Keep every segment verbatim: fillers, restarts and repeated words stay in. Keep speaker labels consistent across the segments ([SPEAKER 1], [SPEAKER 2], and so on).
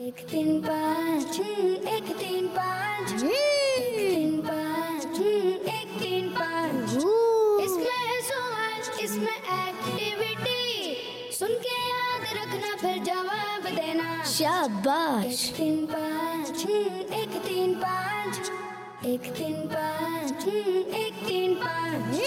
[SPEAKER 1] एक तीन पाँच एक तीन पाँच एक तीन पाँच एक तीन पाँच इसमें है सवाल इसमें एक्टिविटी सुन के याद रखना फिर जवाब देना शाबाश। एक तीन पाँच एक तीन पाँच एक तीन पाँच एक तीन पाँच।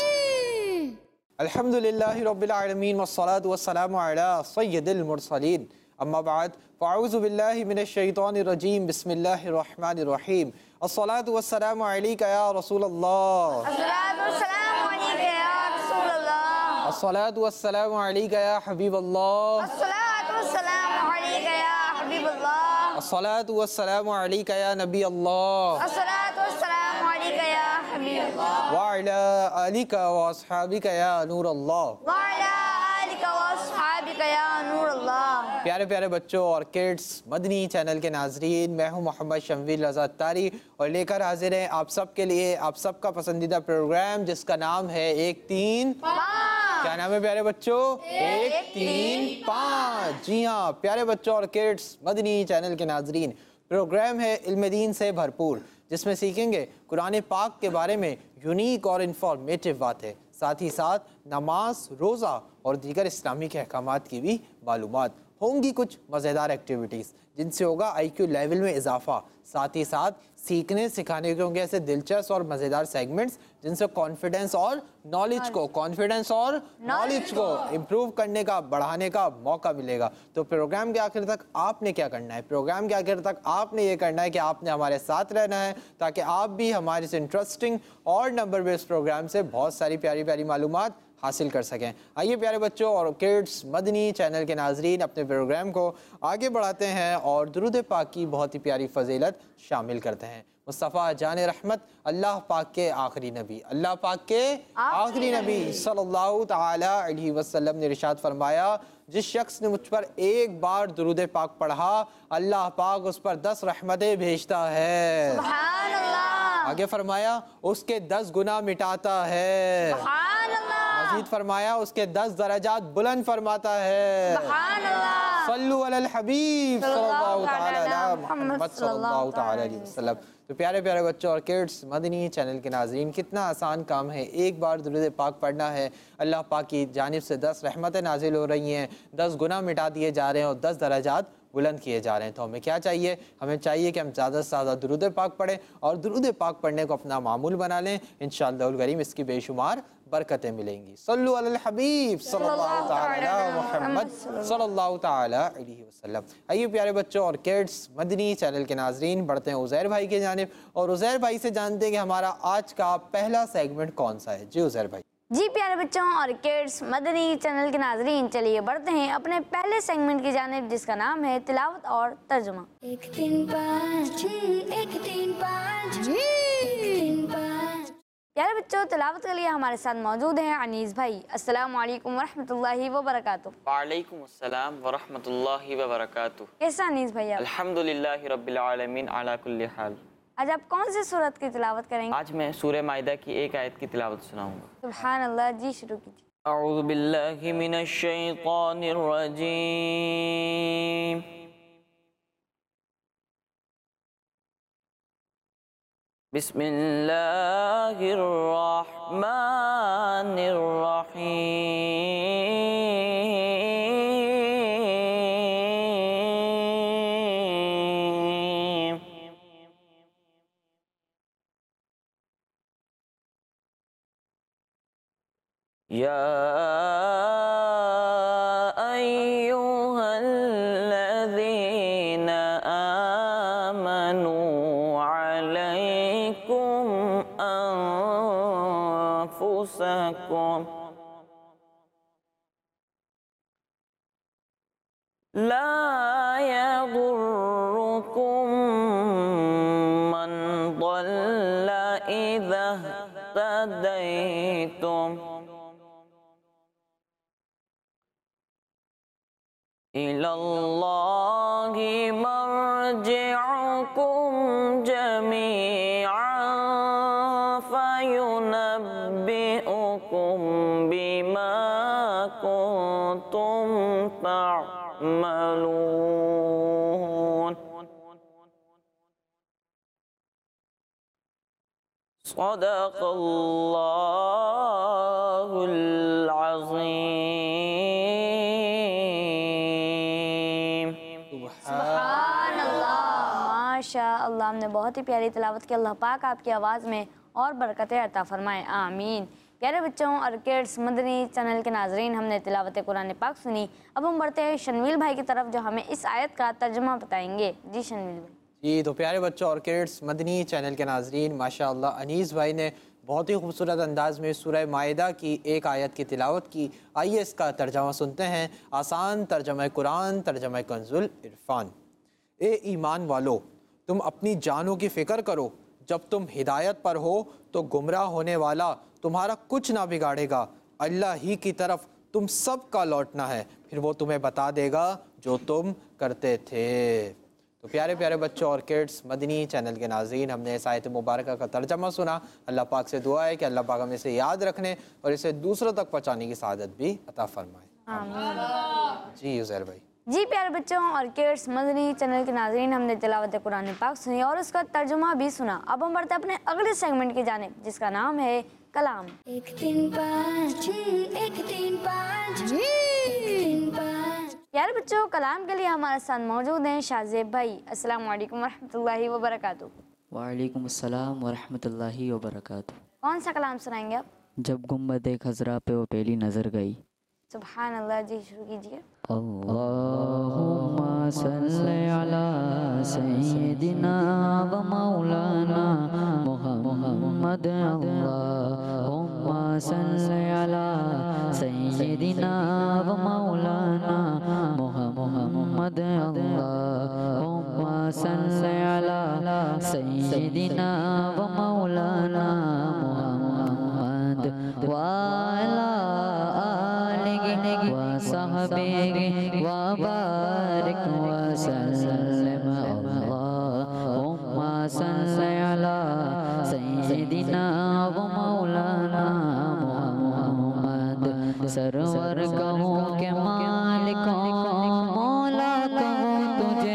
[SPEAKER 2] अल्हम्दुलिल्लाहि रब्बिल आलमीन वस्सलातु वस्सलामु अला सय्यिदिल मुरसलीन अम्मा बाद फ़अऊज़ु बिल्लाहि मिनश शैतानिर रजीम बिस्मिल्लाहिर रहमानिर रहीम अस्सलातु वस्सलामु अलैका या रसूलल्लाह
[SPEAKER 3] अस्सलातु वस्सलामु अलैका या रसूलल्लाह
[SPEAKER 2] अस्सलातु वस्सलामु अलैका या हबीबल्लाह
[SPEAKER 3] अस्सलातु वस्सलामु अलैका या हबीबल्लाह
[SPEAKER 2] अस्सलातु वस्सलामु अलैका या नबी अल्लाह
[SPEAKER 3] अस्सलातु वस्सलामु अलैका या हबीबल्लाह
[SPEAKER 2] व अला आलिका व अस्हाबिका या नूर अल्लाह
[SPEAKER 3] व अला आलिका व अस्हाबिका या नूर अल्लाह।
[SPEAKER 2] प्यारे प्यारे बच्चों और किड्स मदनी चैनल के नाजरीन, मैं हूं मोहम्मद शमवीर रज़ा तारी और लेकर हाजिर हैं आप सब के लिए आप सबका पसंदीदा प्रोग्राम जिसका नाम है एक तीन पाँच। क्या नाम है प्यारे बच्चों? एक, एक तीन पाँच। जी हाँ प्यारे बच्चों और किड्स मदनी चैनल के नाजरीन, प्रोग्राम है इल्म दीन से भरपूर जिसमें सीखेंगे कुरान पाक के बारे में यूनिक और इंफॉर्मेटिव बातें, साथ ही साथ नमाज, रोज़ा और दीगर इस्लामी के अहकामात की भी मालूमात होंगी। कुछ मज़ेदार एक्टिविटीज़ जिनसे होगा आई क्यू लेवल में इजाफा, साथ ही साथ सीखने सिखाने के होंगे ऐसे दिलचस्प और मज़ेदार सेगमेंट्स जिनसे कॉन्फिडेंस और नॉलेज को कॉन्फिडेंस और नॉलेज को इम्प्रूव करने का, बढ़ाने का मौका मिलेगा। तो प्रोग्राम के आखिर तक आपने क्या करना है? प्रोग्राम के आखिर तक आपने ये करना है कि आपने हमारे साथ रहना है ताकि आप भी हमारे इस इंटरेस्टिंग और नंबर बेस्ड प्रोग्राम से बहुत सारी प्यारी प्यारी मालूमात हासिल कर सकें। आइए प्यारे बच्चों और किड्स मदनी चैनल के नाजरीन अपने प्रोग्राम को आगे बढ़ाते हैं और दुरूद पाक की बहुत ही प्यारी फजीलत शामिल करते हैं। मुस्तफ़ा जान रहमत अल्लाह पाक के आखिरी नबी अल्लाह पाक के आखिरी नबी सल्लल्लाहु ताला अलैहि वसल्लम ने इरशाद फरमाया, जिस शख्स ने मुझ पर एक बार दुरूद पाक पढ़ा अल्लाह पाक उस पर दस रहमतें भेजता है।
[SPEAKER 3] सुभान अल्लाह।
[SPEAKER 2] आगे फरमाया उसके दस गुनाह मिटाता है।
[SPEAKER 3] सुभान अल्लाह।
[SPEAKER 2] मज़ीद फरमाया उसके दस दराजात बुलंद फरमाता है।
[SPEAKER 3] सुभान अल्लाह।
[SPEAKER 2] सल्लु अलल हबीब सल्लल्लाहु ताला अला मुहम्मद सल्लल्लाहु ताला अलैहि वसल्लम। तो प्यारे प्यारे बच्चों और किड्स मदनी चैनल के नाजरीन, कितना आसान काम है, एक बार दुरूद पाक पढ़ना है, अल्लाह पाक की जानिब से दस रहमतें नाजिल हो रही हैं, दस गुनाह मिटा दिए जा रहे हैं और दस दराजात बुलंद किए जा रहे हैं। तो हमें क्या चाहिए? हमें चाहिए कि हम ज़्यादा से ज़्यादा दुरूद पाक पढ़ें और दुरूद पाक पढ़ने को अपना मामूल बना लें। इंशाअल्लाह करीम इसकी बेशुमार बरकतें मिलेंगी। सल्लु अलल हबीब सल्लल्लाहु ताला मुहम्मद सल्लल्लाहु ताला अलैहि वसल्लम। आइए प्यारे बच्चों और किड्स मदनी चैनल के नाजरीन बढ़ते हैं उज़ैर भाई की जानिब और उज़ैर भाई से जानते हैं कि हमारा आज का पहला सेगमेंट कौन सा है। जी उज़ैर भाई।
[SPEAKER 3] जी प्यारे बच्चों और किड्स मदनी चैनल के नाजरीन, चलिए बढ़ते हैं अपने पहले सेगमेंट की जानिब जिसका नाम है तिलावत और तर्जुमा।
[SPEAKER 1] एक तीन पाँच एक तीन पाँच एक तीन पाँच।
[SPEAKER 3] प्यारे बच्चों तिलावत के लिए हमारे साथ मौजूद हैं अनीस भाई। अस्सलाम वालेकुम वरहमतुल्लाहि वबरकातुहू।
[SPEAKER 4] वालेकुम अस्सलाम वरहमतुल्लाहि वबरकातुहू।
[SPEAKER 3] कैसा अनीस भाई आप?
[SPEAKER 4] अल्हम्दुलिल्लाहि रब्बिल आलमीन अला कुल्ली हाल।
[SPEAKER 3] आज आप कौन सी सूरत की तिलावत करेंगे?
[SPEAKER 4] आज मैं सूरह माइदा की एक आयत की तिलावत सुनाऊंगा।
[SPEAKER 3] सुभान अल्लाह। जी शुरू कीजिए।
[SPEAKER 4] अऊज़ु बिल्लाहि मिनश शैतानिर रजीम। बिस्मिल्लाहिर रहमानिर रहीम। या अय्युहल्लज़ीना आमनू अलैकुम अनफुसकुम ला यदुर्रुकुम मन ضल्ला इज़ा इह्तदैतुम इलल्लाहि मर्जिउकुम जमीअन फयुनब्बिउकुम बिमा कुंतुम तअमलून। सदक़ल्लाहुल अज़ीम।
[SPEAKER 3] सुभान अल्लाह, माशा अल्लाह। हमने बहुत ही प्यारी तिलावत की। अल्लाह पाक आपकी आवाज़ में और बरकतें अता फरमाए, आमीन। प्यारे बच्चों और किड्स, मदनी चैनल के नाजरीन, हमने तिलावत कुरान पाक सुनी। अब हम बढ़ते हैं शनवील भाई की तरफ जो हमें इस आयत का तर्जुमा बताएंगे। जी शनवील भाई।
[SPEAKER 2] जी, तो प्यारे बच्चों और किड्स, मदनी चैनल के नाजरीन, माशाअल्लाह अनीस भाई ने बहुत ही खूबसूरत अंदाज में सूरह माइदा की एक आयत की तिलावत की। आइए इसका तर्जमा सुनते हैं। आसान तर्जमा कुरान, तर्जमा कंजुल इरफान। ए ईमान वालो, तुम अपनी जानों की फ़िक्र करो। जब तुम हिदायत पर हो तो गुमराह होने वाला तुम्हारा कुछ ना बिगाड़ेगा। अल्लाह ही की तरफ तुम सब का लौटना है, फिर वो तुम्हें बता देगा जो तुम करते थे। तो प्यारे प्यारे बच्चों और किड्स, मदनी चैनल के नाज़रीन, हमने इस आयत मुबारक का तर्जमा सुना। अल्लाह पाक से दुआ है कि अल्लाह पाक हमें इसे याद रखने और इसे दूसरों तक पहुँचाने की सआदत भी अता फरमाए। जी उज़ैर भाई।
[SPEAKER 3] जी प्यारे बच्चों और किड्स, मदनी चैनल के नाज़रीन, हमने तिलावत कुरान पाक सुनी और उसका तर्जुमा भी सुना। अब हम बढ़ते हैं अपने अगले सेगमेंट की जानिब जिसका नाम है कलाम।
[SPEAKER 1] एक तीन पाँच, एक तीन पाँच, एक तीन पाँच।
[SPEAKER 3] प्यारे बच्चों, कलाम के लिए हमारे साथ मौजूद हैं शाहजेब भाई। अस्सलाम वालेकुम वरहमतुल्लाहि वबरकातुहू।
[SPEAKER 5] वालेकुम अस्सलाम वरहमतुल्लाहि वबरकातुहू।
[SPEAKER 3] कौन सा कलाम सुनाएंगे आप?
[SPEAKER 5] जब गुम्बद खज़रा पे वो पहली नज़र गई।
[SPEAKER 3] सुभान अल्लाह। जी शुरू कीजिए।
[SPEAKER 5] अल्लाहुम्मा सल्ली अला सय्यिदिना व मौलाना मुहम्मद। अल्लाहुम्मा सल्ली अला सय्यिदिना व मौलाना मुहम्मद। अल्लाहुम्मा सल्ली अला सय्यिदिना व मौलाना मुहम्मद व अला वसहबिहि वबारिक वसल्लम। अल्लाहुम्मा सल्ली अला सय्यिदिना व मौलाना मुहम्मद। सरवर कहूँ के मालिक मौला कहूँ तुझे,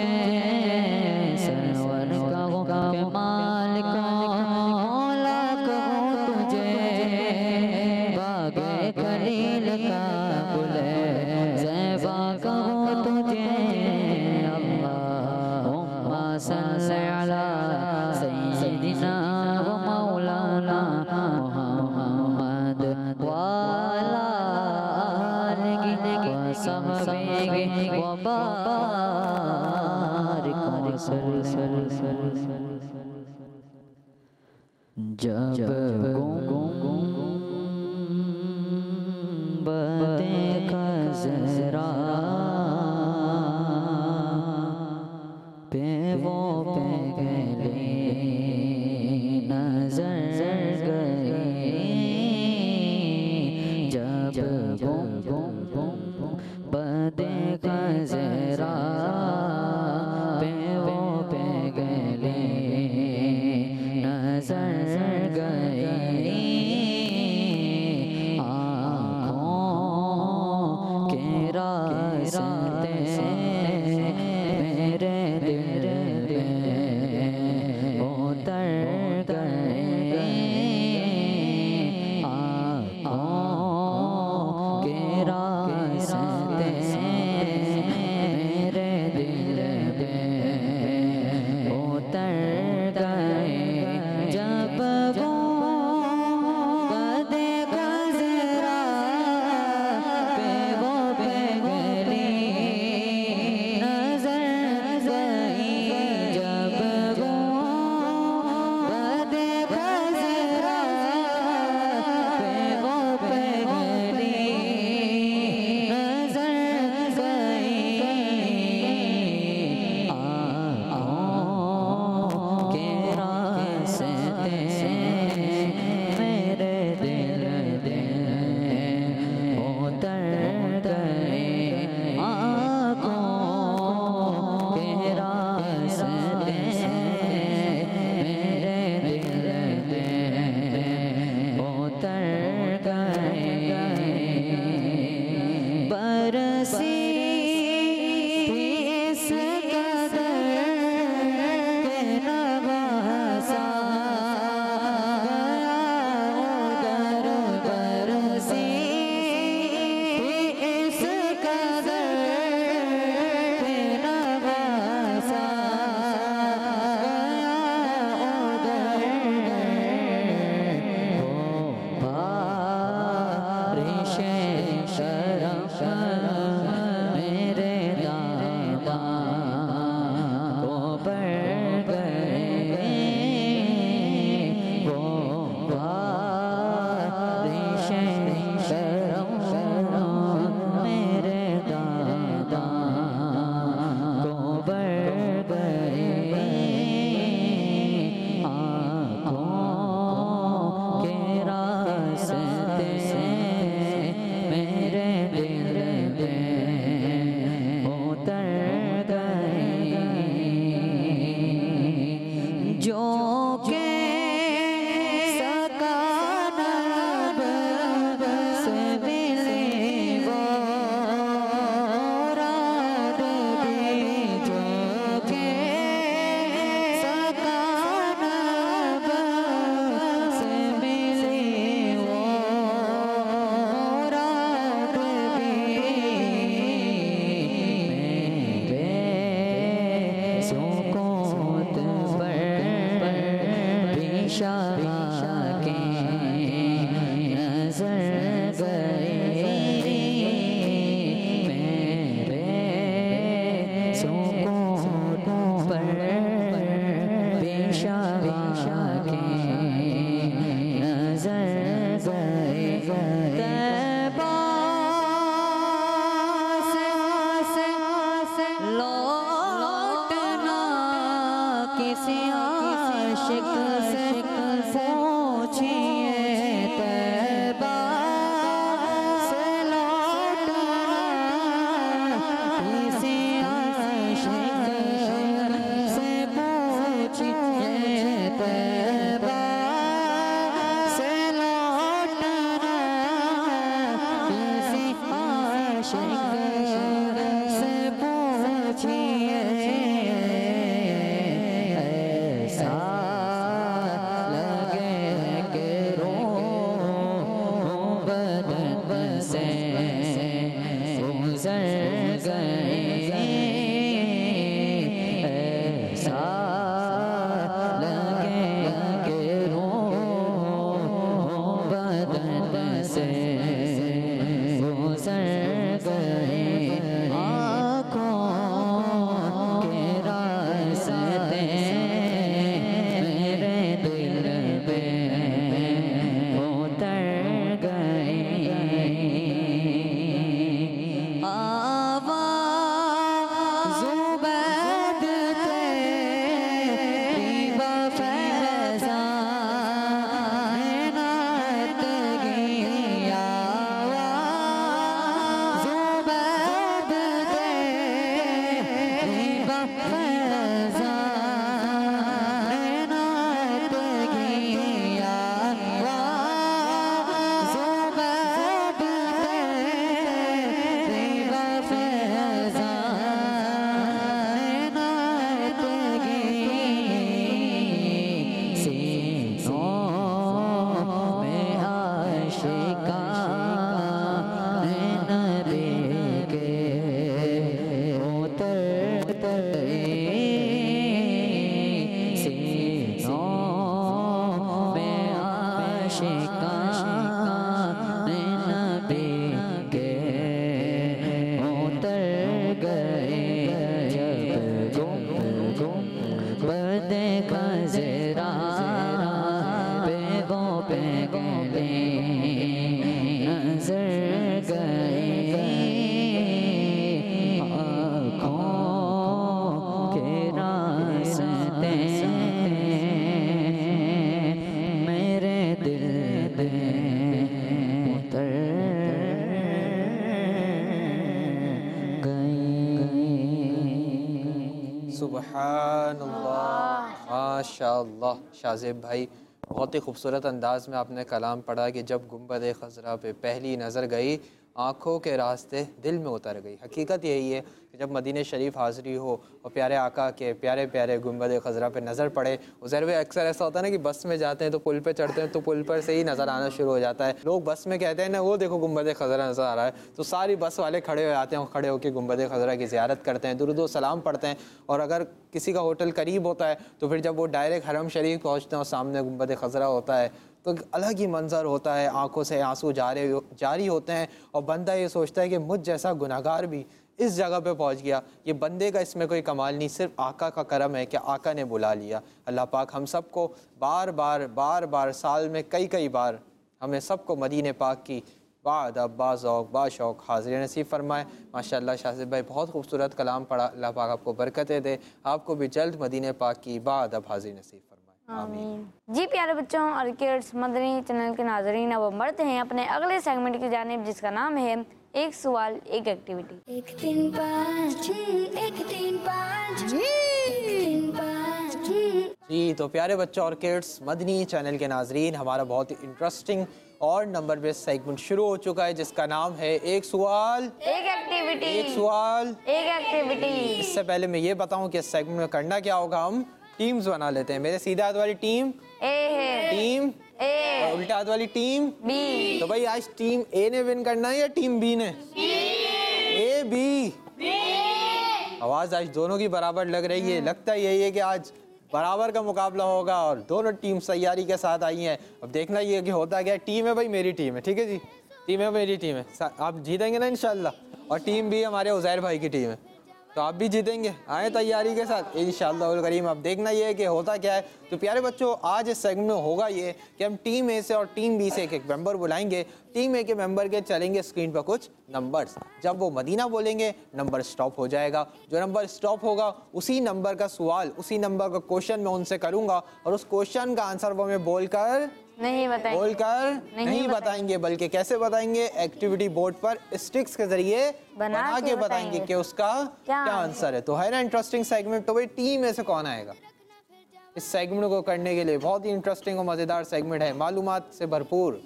[SPEAKER 5] सरवर कहूँ के मालिक मौला कहूँ तुझे। बागे खलील का गुले ज़ैबा कहूँ तुझे। अल्लाहुम्मा सल्ली अला सय्यिदिना व मौलाना मुहम्मद व अला आलिहि व सहबिहि व बारिक वसल्लम। जब गुम्बद खज़रा पे वो पहली नज़र गई। जब गुम्बद खज़रा पे वो पहली नज़र गई। आँखों के पर पेशा के नजर गए तैबा से लौटना किसी आशिक से पूछिए तैबा से लौटना किसी आशिक से पूछिए तैबा से लौटना किसी आशिक से पूछिए ऐसा लगे कि रूह बदन से गुजर गए ऐसा लगे कि रूह बदन से गुजर गए आँखों के रास्ते मेरे दिल पे उतर गए आवाज़ बैद तेरी बफ़ैज़ानात की आवाज़ बैद तेरी बफ़ैज़ानात की आवाज़ बैद तेरी बफ़ैज़ानात की सीनों में आशिकां नबी के उतरते सीनों में आशिकां नबी के उतर गए जब गुंबद खज़रा पे वो पे गले नजर गए आँखों के रास्ते मेरे दिल पे उतर गए
[SPEAKER 2] सुबहानल्लाह माशाअल्लाह। शाज़ेब भाई बहुत ही खूबसूरत अंदाज में आपने कलाम पढ़ा कि जब गुंबद खज़रा पे पहली नज़र गई आँखों के रास्ते दिल में उतर गई। हकीकत यही है कि जब मदीने शरीफ हाज़री हो और प्यारे आका के प्यारे प्यारे गुंबद खज़रा पे नज़र पड़े। उज़ैर भाई अक्सर ऐसा होता है ना कि बस में जाते हैं तो पुल पे चढ़ते हैं तो पुल पर से ही नज़र आना शुरू हो जाता है। लोग बस में कहते हैं ना वो देखो गुंबद खज़रा नज़र आ रहा है, तो सारी बस वाले खड़े हो जाते हैं और खड़े होकर गुंबद खज़रा की ज़ियारत करते हैं, दुरूद व सलाम पढ़ते हैं। और अगर किसी का होटल करीब होता है तो फिर जब वो डायरेक्ट हरम शरीफ पहुँचते हैं और सामने गुंबद खज़रा होता है तो अलग ही मंज़र होता है, आंखों से आंसू जारे जारी होते हैं और बंदा ये सोचता है कि मुझ जैसा गुनाहगार भी इस जगह पे पहुंच गया। ये बंदे का इसमें कोई कमाल नहीं, सिर्फ आका का करम है कि आका ने बुला लिया। अल्लाह पाक हम सबको बार बार बार बार साल में कई कई बार हमें सबको मदीने पाक की बाअदब बाज़ौक़ बाशौक़ हाज़िरी नसीब फरमाए। माशाअल्लाह शाज़ेब भाई बहुत खूबसूरत कलाम पढ़ा। अल्लाह पाक आपको बरकतें दे, आपको भी जल्द मदीने पाक की बाअदब हाज़िरी नसीब फरमाए।
[SPEAKER 3] आमीन। जी प्यारे बच्चों और किड्स मदनी चैनल के नाज़रीन, अब हम बढ़ते हैं अपने अगले सेगमेंट की जानिब जिसका नाम है एक सवाल एक एक्टिविटी।
[SPEAKER 1] एक तीन पाँच छः एक तीन पाँच छः एक तीन पाँच छः।
[SPEAKER 2] जी तो प्यारे बच्चों और किड्स मदनी चैनल के नाजरीन, हमारा बहुत ही इंटरेस्टिंग और नंबर बेस्ड सेगमेंट शुरू हो चुका है जिसका नाम है एक सवाल
[SPEAKER 3] एक एक्टिविटी।
[SPEAKER 2] एक सवाल
[SPEAKER 3] एक एक्टिविटी।
[SPEAKER 2] इससे पहले मैं ये बताऊं कि इस सेगमेंट में करना क्या होगा, हम टीम्स बना लेते हैं। मेरे सीधे हाथ वाली टीम
[SPEAKER 3] ए है,
[SPEAKER 2] टीम
[SPEAKER 3] ए,
[SPEAKER 2] और उल्टे हाथ वाली टीम
[SPEAKER 3] बी।
[SPEAKER 2] तो भाई आज टीम ए ने विन करना है या टीम बी ने? A B. आवाज आज दोनों की बराबर लग रही है। लगता यही है कि आज बराबर का मुकाबला होगा और दोनों टीम तैयारी के साथ आई हैं। अब देखना ये कि होता क्या है। टीम है भाई मेरी टीम है, ठीक है जी, टीम है मेरी टीम है, आप जीतेंगे ना इंशाल्लाह। और टीम भी हमारे उज़ैर भाई की टीम है, तो आप भी जीतेंगे, आए तैयारी के साथ इंशाअल्लाह करीम। अब देखना ये है कि होता क्या है। तो प्यारे बच्चों, आज इस सेगमेंट में होगा ये कि हम टीम ए से और टीम बी से एक एक मेंबर बुलाएंगे। टीम ए के मेंबर के चलेंगे स्क्रीन पर कुछ नंबर्स, जब वो मदीना बोलेंगे नंबर स्टॉप हो जाएगा। जो नंबर स्टॉप होगा उसी नंबर का सवाल, उसी नंबर का क्वेश्चन मैं उनसे करूँगा और उस क्वेश्चन का आंसर वो मैं बोलकर
[SPEAKER 3] नहीं बताएंगे
[SPEAKER 2] बोलकर
[SPEAKER 3] नहीं
[SPEAKER 2] नहीं बताएंगे, बल्कि कैसे बताएंगे? एक्टिविटी बोर्ड पर स्टिक्स के जरिए
[SPEAKER 3] बना
[SPEAKER 2] बना
[SPEAKER 3] के
[SPEAKER 2] के बताएंगे
[SPEAKER 3] बताएंगे
[SPEAKER 2] कि उसका
[SPEAKER 3] क्या
[SPEAKER 2] क्या आंसर है। तो है ना इंटरेस्टिंग सेगमेंट। तो भाई टीम में से कौन आएगा इस सेगमेंट को करने के लिए? बहुत ही इंटरेस्टिंग और मज़ेदार सेगमेंट है, मालूमात से भरपूर।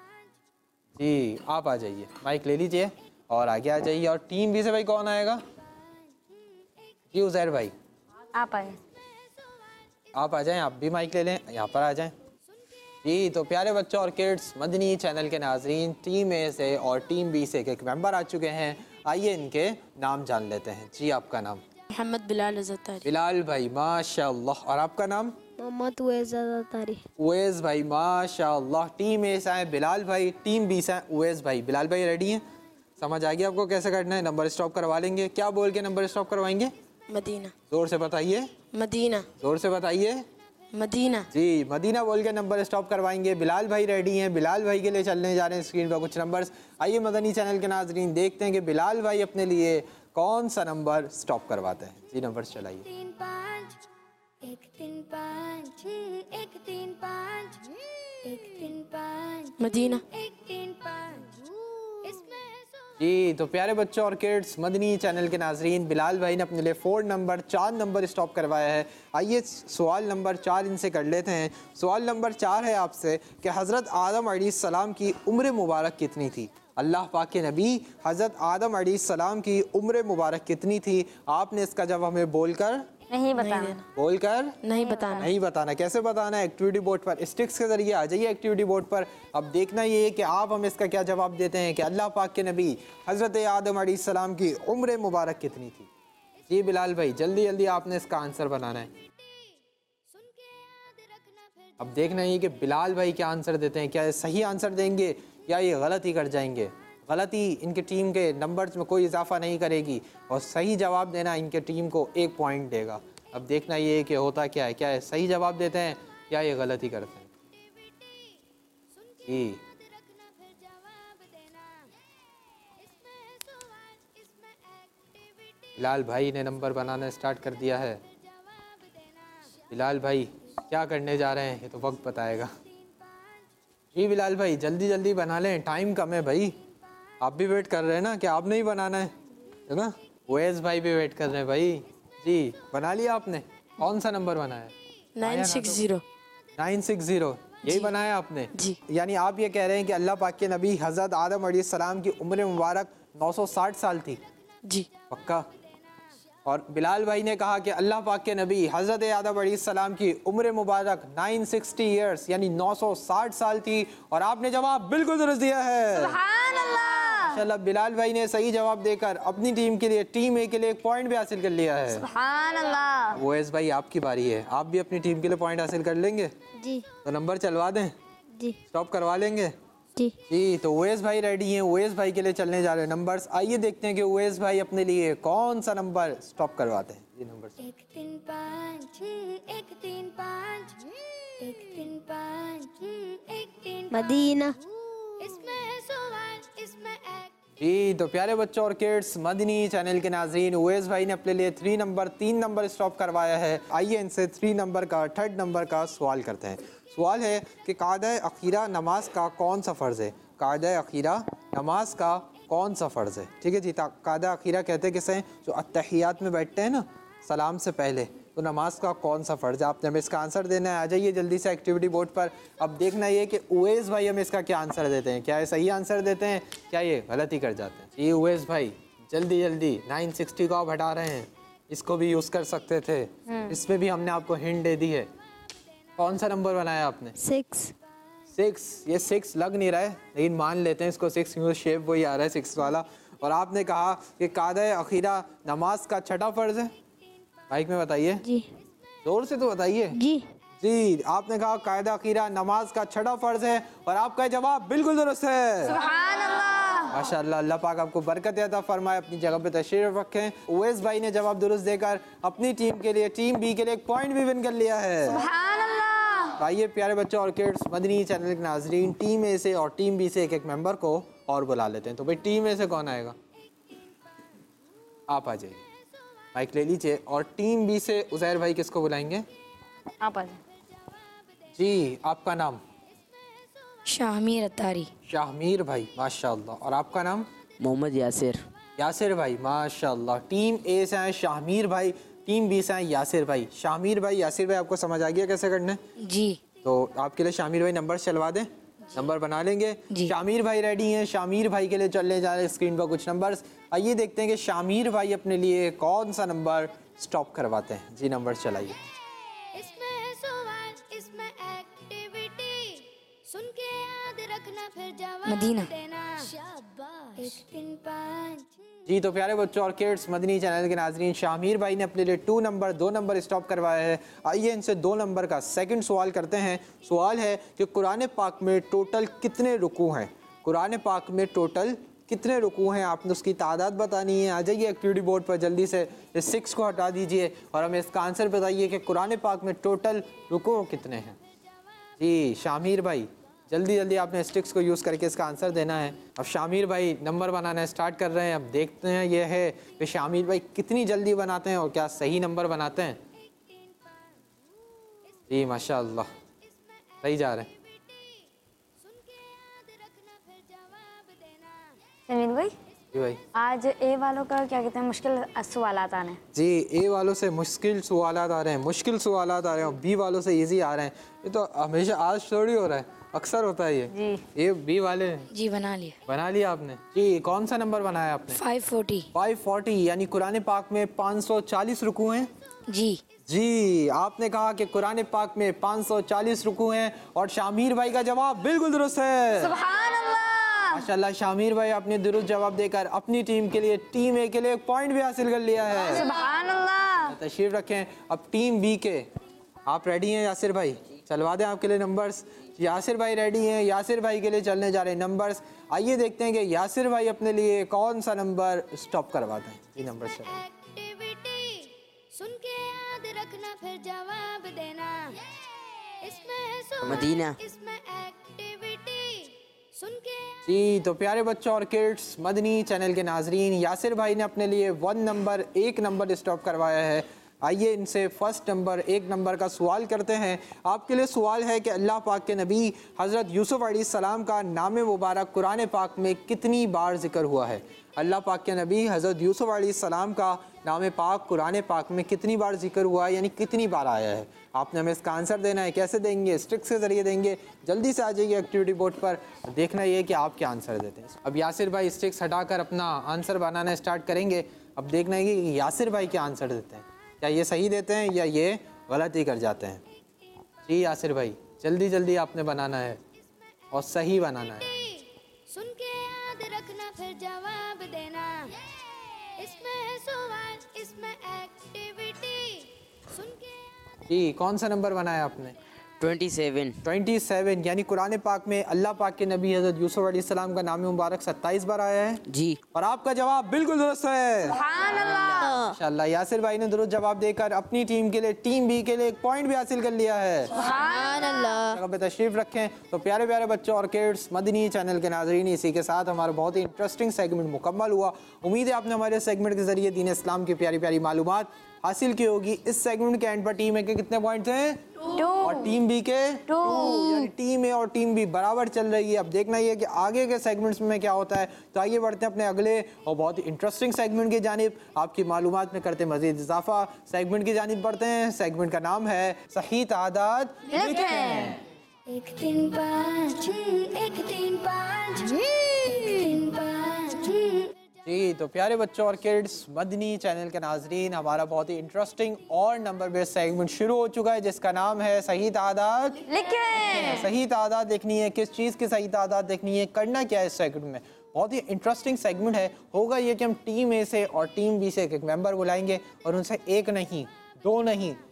[SPEAKER 2] जी आप आ जाइए, माइक ले लीजिए और आगे आ जाइए। और टीम बी से भाई कौन आएगा? जी उजैर भाई
[SPEAKER 3] आप आए।
[SPEAKER 2] आप आ जाएं, आप भी माइक ले लें, यहाँ पर आ जाएं। जी तो प्यारे बच्चों और किड्स, मदनी चैनल के नाजरीन, टीम ए से और टीम बी से एक एक मेंबर आ चुके हैं। आइए इनके नाम जान लेते हैं। जी आपका नाम?
[SPEAKER 6] मोहम्मद बिलाल अज़हरी।
[SPEAKER 2] बिलाल भाई माशाअल्लाह। और आपका नाम?
[SPEAKER 6] मोहम्मद उवैस अज़हरी।
[SPEAKER 2] उवैस भाई माशाअल्लाह। टीम ए से आए बिलाल भाई, टीम बी से आए उवैस भाई। बिलाल भाई रेडी हैं? समझ आ गया आपको कैसे करना है? नंबर स्टॉप करवा लेंगे। क्या बोल के नंबर स्टॉप करवाएंगे?
[SPEAKER 6] मदीना।
[SPEAKER 2] जोर से बताइए।
[SPEAKER 6] मदीना।
[SPEAKER 2] जोर से बताइए।
[SPEAKER 6] मदीना।
[SPEAKER 2] जी मदीना बोल के नंबर स्टॉप करवाएंगे। बिलाल भाई रेडी हैं? बिलाल भाई के लिए चलने जा रहे हैं स्क्रीन पर कुछ नंबर्स। आइए मदनी चैनल के नाजरीन देखते हैं कि बिलाल भाई अपने लिए कौन सा नंबर स्टॉप करवाते हैं। जी नंबर चलाइए।
[SPEAKER 1] तीन पाँच एक तीन पाँच एक तीन पाँच एक तीन पाँच
[SPEAKER 6] मदीना।
[SPEAKER 1] एक तीन पाँच इसमें
[SPEAKER 2] जी तो प्यारे बच्चों और किड्स, मदनी चैनल के नाजरीन, बिलाल भाई ने अपने लिए फोर नंबर चार नंबर स्टॉप करवाया है। आइए सवाल नंबर चार इनसे कर लेते हैं। सवाल नंबर चार है आपसे कि हज़रत आदम अलैहिस्सलाम की उम्र मुबारक कितनी थी? अल्लाह पाक के नबी हज़रत आदम अलैहिस्सलाम की उम्र मुबारक कितनी थी? आपने इसका जवाब हमें बोलकर
[SPEAKER 3] नहीं बताना।
[SPEAKER 2] बोलकर
[SPEAKER 6] नहीं बताना।
[SPEAKER 2] नहीं बताना। कैसे बताना है? एक्टिविटी बोर्ड पर स्टिक्स के जरिए आ जाइए एक्टिविटी बोर्ड पर। अब देखना ये है कि आप हमें इसका क्या जवाब देते हैं कि अल्लाह पाक के नबी हज़रत आदम अलैहिस्सलाम की उम्र मुबारक कितनी थी। जी बिलाल भाई जल्दी जल्दी आपने इसका आंसर बनाना है। अब देखना ये कि बिलाल भाई क्या आंसर देते हैं, क्या सही आंसर देंगे या ये गलत ही कर जाएंगे। गलती इनकी टीम के नंबर्स में कोई इजाफा नहीं करेगी और सही जवाब देना इनके टीम को एक पॉइंट देगा। अब देखना ये है कि होता क्या है, क्या है सही जवाब देते हैं या ये गलती करते हैं। जी बिलाल भाई ने नंबर बनाना स्टार्ट कर दिया है। बिलाल भाई क्या करने जा रहे हैं ये तो वक्त बताएगा। जी बिलाल भाई जल्दी जल्दी बना लें, टाइम कम है भाई। आप भी वेट कर रहे हैं ना कि आपने ही बनाना है, है ना? उवैस भाई भी वेट कर रहे हैं भाई। जी बना लिया आपने? कौन सा नंबर बनाया?
[SPEAKER 6] Nine six zero.
[SPEAKER 2] Nine six zero यही बनाया आपने?
[SPEAKER 6] जी।
[SPEAKER 2] यानी आप ये कह रहे हैं कि अल्लाह पाक के नबी हज़रत आदम अलैहिस्सलाम की उम्र मुबारक नौ सौ साठ साल थी?
[SPEAKER 6] जी
[SPEAKER 2] पक्का। और बिलाल भाई ने कहा कि अल्लाह पाक के नबी हज़रत आदम अलैहिस्सलाम की उम्र मुबारक नौ सौ साठ ईयर्स यानी नौ सौ साठ साल थी। और आपने जवाब बिल्कुल दुरुस्त दिया है।
[SPEAKER 3] सुभान अल्लाह।
[SPEAKER 2] माशाल्लाह बिलाल भाई ने सही जवाब देकर अपनी टीम के लिए, टीम ए के लिए एक पॉइंट भी हासिल कर लिया है।
[SPEAKER 3] सुभान अल्लाह।
[SPEAKER 2] उवैस भाई आपकी बारी है, आप भी अपनी टीम के लिए पॉइंट हासिल कर लेंगे?
[SPEAKER 6] जी।
[SPEAKER 2] तो नंबर चलवा दें?
[SPEAKER 6] जी।
[SPEAKER 2] स्टॉप करवा लेंगे?
[SPEAKER 6] जी।
[SPEAKER 2] जी तो उवैस भाई रेडी हैं, उवैस भाई के लिए चलने जा रहे हैं नंबर्स। आइए देखते हैं कि उवैस भाई अपने लिए कौन सा नंबर स्टॉप करवाते हैं। ये नंबर
[SPEAKER 1] एक तीन पाँच एक तीन पाँच एक तीन पाँच एक तीन
[SPEAKER 6] मदीना।
[SPEAKER 1] इसमें है सवाल इसमें एक
[SPEAKER 2] जी तो प्यारे बच्चों और किड्स, मदनी चैनल के नाजरीन, उवैस भाई ने अपने लिए थ्री नंबर तीन नंबर स्टॉप करवाया है। आइए इनसे थ्री नंबर का थर्ड नंबर का सवाल करते हैं। सवाल है कि कायदा अखीरा नमाज का कौन सा फ़र्ज़ है? कायदा अखीरा नमाज का कौन सा फ़र्ज़ है? ठीक है जी। कायदा अखीरा कहते किसे हैं? जो अत्तहियात में बैठते हैं ना सलाम से पहले, तो नमाज का कौन सा फ़र्ज़ है? आपने हमें इसका आंसर देना है। आ जाइए जल्दी से एक्टिविटी बोर्ड पर। अब देखना ये कि उवैस भाई हमें इसका क्या आंसर देते हैं, क्या ये सही आंसर देते हैं, क्या ये गलती कर जाते हैं। जी उवैस भाई जल्दी जल्दी नाइन सिक्सटी को आप हटा रहे हैं, इसको भी यूज़ कर सकते थे, इसमें भी हमने आपको हिंट दे दी है। कौन सा नंबर बनाया आपने?
[SPEAKER 6] सिक्स।
[SPEAKER 2] सिक्स। ये सिक्स लग नहीं रहा है लेकिन मान लेते हैं इसको सिक्स, क्योंकि शेप वही आ रहा है सिक्स वाला। और आपने कहा कि कायदा अखीरा नमाज का छठा फ़र्ज़ है। माइक में बताइए।
[SPEAKER 6] जी।
[SPEAKER 2] जोर से तो बताइए।
[SPEAKER 6] जी।
[SPEAKER 2] जी आपने कहा कायदा अखीरा नमाज का छठा फ़र्ज़ है और आपका जवाब बिल्कुल दुरुस्त है।
[SPEAKER 3] सुभान अल्लाह।
[SPEAKER 2] माशाअल्लाह, अल्लाह पाक आपको बरकत अता फरमाए। अपनी जगह पे तशरीफ रखें। उवैस भाई ने जवाब दुरुस्त देकर अपनी टीम के लिए, टीम बी के लिए एक पॉइंट भी विन कर लिया है।
[SPEAKER 3] सुभान अल्लाह।
[SPEAKER 2] आइए प्यारे बच्चों और किड्स, मदनी चैनल के नाजरीन, टीम ए से और टीम बी से एक एक मेंबर को और बुला लेते हैं। तो भाई टीम ए से कौन आएगा? आप आ जाइए, माइक ले लीजिए। और टीम बी से उज़ैर भाई किसको बुलाएंगे?
[SPEAKER 3] आप आ जाइए।
[SPEAKER 2] जी, आपका नाम?
[SPEAKER 6] शाहमीर अतारी।
[SPEAKER 2] शाहमीर भाई, माशाअल्लाह। और आपका नाम?
[SPEAKER 5] मोहम्मद यासिर।
[SPEAKER 2] यासिर भाई, माशाअल्लाह। टीम ए से आए शाहमीर भाई, टीम बी से आए यासिर भाई। शाहमीर भाई, यासिर भाई, आपको समझ आ गया कैसे करना है?
[SPEAKER 6] जी।
[SPEAKER 2] तो आपके लिए शामिर भाई नंबर चलवा दें, नंबर बना लेंगे।
[SPEAKER 6] जी।
[SPEAKER 2] शामिर भाई रेडी हैं। शामिर भाई के लिए चलने जा रहे हैं स्क्रीन पर कुछ नंबर्स। आइए देखते हैं कि शामिर भाई अपने लिए कौन सा नंबर स्टॉप करवाते हैं। जी, नंबर चलाइए।
[SPEAKER 1] इसमें है सवाल, इसमें एक्टिविटी, सुन के याद रखना फिर जवाब
[SPEAKER 6] मदीना।
[SPEAKER 1] देना। शाबाश। एक तीन पाँच।
[SPEAKER 2] जी, तो प्यारे बच्चों और किड्स, मदनी चैनल के नाजरीन, शामिर भाई ने अपने लिए टू नंबर दो नंबर स्टॉप करवाया है। आइए इनसे दो नंबर का सेकंड सवाल करते हैं। सवाल है कि कुरान पाक में टोटल कितने रुकू हैं? कुरान पाक में टोटल कितने रुकू हैं? आपने उसकी तादाद बतानी है। आ जाइए एक्टिविटी बोर्ड पर जल्दी से, इस सिक्स को हटा दीजिए और हमें इसका आंसर बताइए कि कुरान पाक में टोटल रुकू कितने हैं। जी शामिर भाई, जल्दी जल्दी आपने स्टिक्स को यूज़ करके इसका आंसर देना है। अब शामिर भाई नंबर बनाना स्टार्ट कर रहे हैं। अब देखते हैं ये है कि शामिर भाई कितनी जल्दी बनाते हैं और क्या सही नंबर बनाते हैं। जी माशाअल्लाह, सही जा रहे हैं।
[SPEAKER 3] समीर भाई,
[SPEAKER 2] जी भाई।
[SPEAKER 3] आज ए वालों का क्या कहते हैं, मुश्किल सवाल आ रहे हैं।
[SPEAKER 2] जी, ए वालों से मुश्किल सवाल आ रहे हैं, मुश्किल सवाल आ रहे हैं, और बी वालों से इजी आ रहे हैं। ये तो हमेशा आज थोड़ी हो रहा है, अक्सर होता है ये।
[SPEAKER 3] जी।
[SPEAKER 2] ए बी वाले
[SPEAKER 6] जी बना लिया।
[SPEAKER 2] बना लिया आपने? जी, कौन सा नंबर बनाया आपने?
[SPEAKER 6] Five forty.
[SPEAKER 2] फाइव फोर्टी, यानी कुरान पाक में पाँच सौ चालीस रुकू हैं।
[SPEAKER 6] जी।
[SPEAKER 2] जी, आपने कहा कि कुरान पाक में पाँच सौ चालीस रुकू हैं और शामिर भाई का जवाब बिल्कुल दुरुस्त है।
[SPEAKER 3] सुभान अल्लाह।
[SPEAKER 2] माशाल्लाह, शामिर भाई आपने दुरुस्त जवाब देकर अपनी टीम के लिए, टीम ए के लिए एक पॉइंट भी हासिल कर लिया है।
[SPEAKER 3] सुभान अल्लाह।
[SPEAKER 2] तशरीफ रखें। अब टीम बी के, आप रेडी हैं यासिर भाई? चलवा दें आपके लिए नंबर्स। यासिर भाई रेडी हैं। यासिर भाई के लिए चलने जा रहे हैं नंबर्स। आइए देखते हैं कि यासिर भाई अपने लिए कौन सा नंबर स्टॉप करवाते हैं। जी, नंबर चलिए।
[SPEAKER 1] एक्टिविटी, सुन के याद रखना फिर जवाब देना। इसमें है सवाल,
[SPEAKER 5] मदीना।
[SPEAKER 1] इसमें एक्टिविटी, सुन के
[SPEAKER 2] जी, तो प्यारे बच्चों और किड्स, मदनी चैनल के नाजरीन, यासिर भाई ने अपने लिए वन नंबर एक नंबर स्टॉप करवाया है। आइए इनसे फर्स्ट नंबर एक नंबर का सवाल करते हैं। आपके लिए सवाल है कि अल्लाह पाक के नबी हज़रत यूसुफ अलैहिस्सलाम का नाम मुबारक कुरान पाक में कितनी बार जिक्र हुआ है? अल्लाह पाक के नबी हज़रत यूसुफ अलैहिस्सलाम का नाम पाक कुरान पाक में कितनी बार जिक्र हुआ है, यानी कितनी बार आया है? आपने हमें इसका आंसर देना है। कैसे देंगे? स्टिक्स के ज़रिए देंगे। जल्दी से आ जाइए एक्टिविटी बोर्ड पर। देखना ये है कि आप क्या आंसर देते हैं। अब यासिर भाई स्टिक्स हटाकर अपना आंसर बनाना स्टार्ट करेंगे। अब देखना है कि यासिर भाई क्या आंसर देते हैं, क्या ये सही देते हैं या ये गलत ही कर जाते हैं। जी यासिर भाई, जल्दी जल्दी आपने बनाना है और सही बनाना है।
[SPEAKER 1] सुन के याद रखना फिर जवाब देना। इसमें है सवाल, इसमें एक्टिविटी, सुन के
[SPEAKER 2] जी, कौन सा नंबर बनाया आपने?
[SPEAKER 5] Twenty seven.
[SPEAKER 2] ट्वेंटी सेवन, यानी कुरान पाक में अल्लाह पाक के नबी हज़रत यूसुफ अलैहिस्सलाम का नाम मुबारक सत्ताईस बार आया है।
[SPEAKER 5] जी।
[SPEAKER 2] और आपका जवाब बिल्कुल दुरुस्त है।
[SPEAKER 3] सुभान अल्लाह।
[SPEAKER 2] माशाअल्लाह, यासिर भाई ने दुरुस्त जवाब देकर अपनी टीम के लिए, टीम बी के लिए एक पॉइंट भी हासिल कर लिया है।
[SPEAKER 3] सुभान अल्लाह।
[SPEAKER 2] जगह पे तशरीफ रखें। तो प्यारे प्यारे बच्चों और किड्स, मदनी चैनल के नाजरीन, इसी के साथ हमारा बहुत ही इंटरेस्टिंग सेगमेंट मुकम्मल हुआ। उम्मीद है आपने हमारे सेगमेंट के जरिए दीन इस्लाम की प्यारी प्यारी मालूमात हासिल की होगी। इस सेगमेंट के एंड पर टीम ए के कितने पॉइंट थे?
[SPEAKER 3] टू।
[SPEAKER 2] और टीम बी के टू, यानी टीम ए और टीम बी बराबर चल रही है। अब देखना ये है कि आगे के सेगमेंट्स में क्या होता है। तो आइए बढ़ते हैं अपने अगले और बहुत ही इंटरेस्टिंग सेगमेंट की जानिब। आपकी मालूमात में करते मजीद इजाफा, सेगमेंट की जानिब बढ़ते हैं। सेगमेंट का नाम है सही तादाद लिखें।
[SPEAKER 1] एक तीन पाँच, एक तीन पाँच, एक तीन पाँच।
[SPEAKER 2] जी, तो प्यारे बच्चों और किड्स, मदनी चैनल के नाजरीन, हमारा बहुत ही इंटरेस्टिंग और नंबर बेस्ड सेगमेंट शुरू हो चुका है, जिसका नाम है सही तादाद
[SPEAKER 3] लिखें।
[SPEAKER 2] सही तादाद देखनी है। किस चीज़ की सही तादाद देखनी है, करना क्या है इस सेगमेंट में? बहुत ही इंटरेस्टिंग सेगमेंट है। होगा ये कि हम टीम ए से और टीम बी से एक एक मेंबर बुलाएंगे और उनसे एक नहीं, दो नहीं,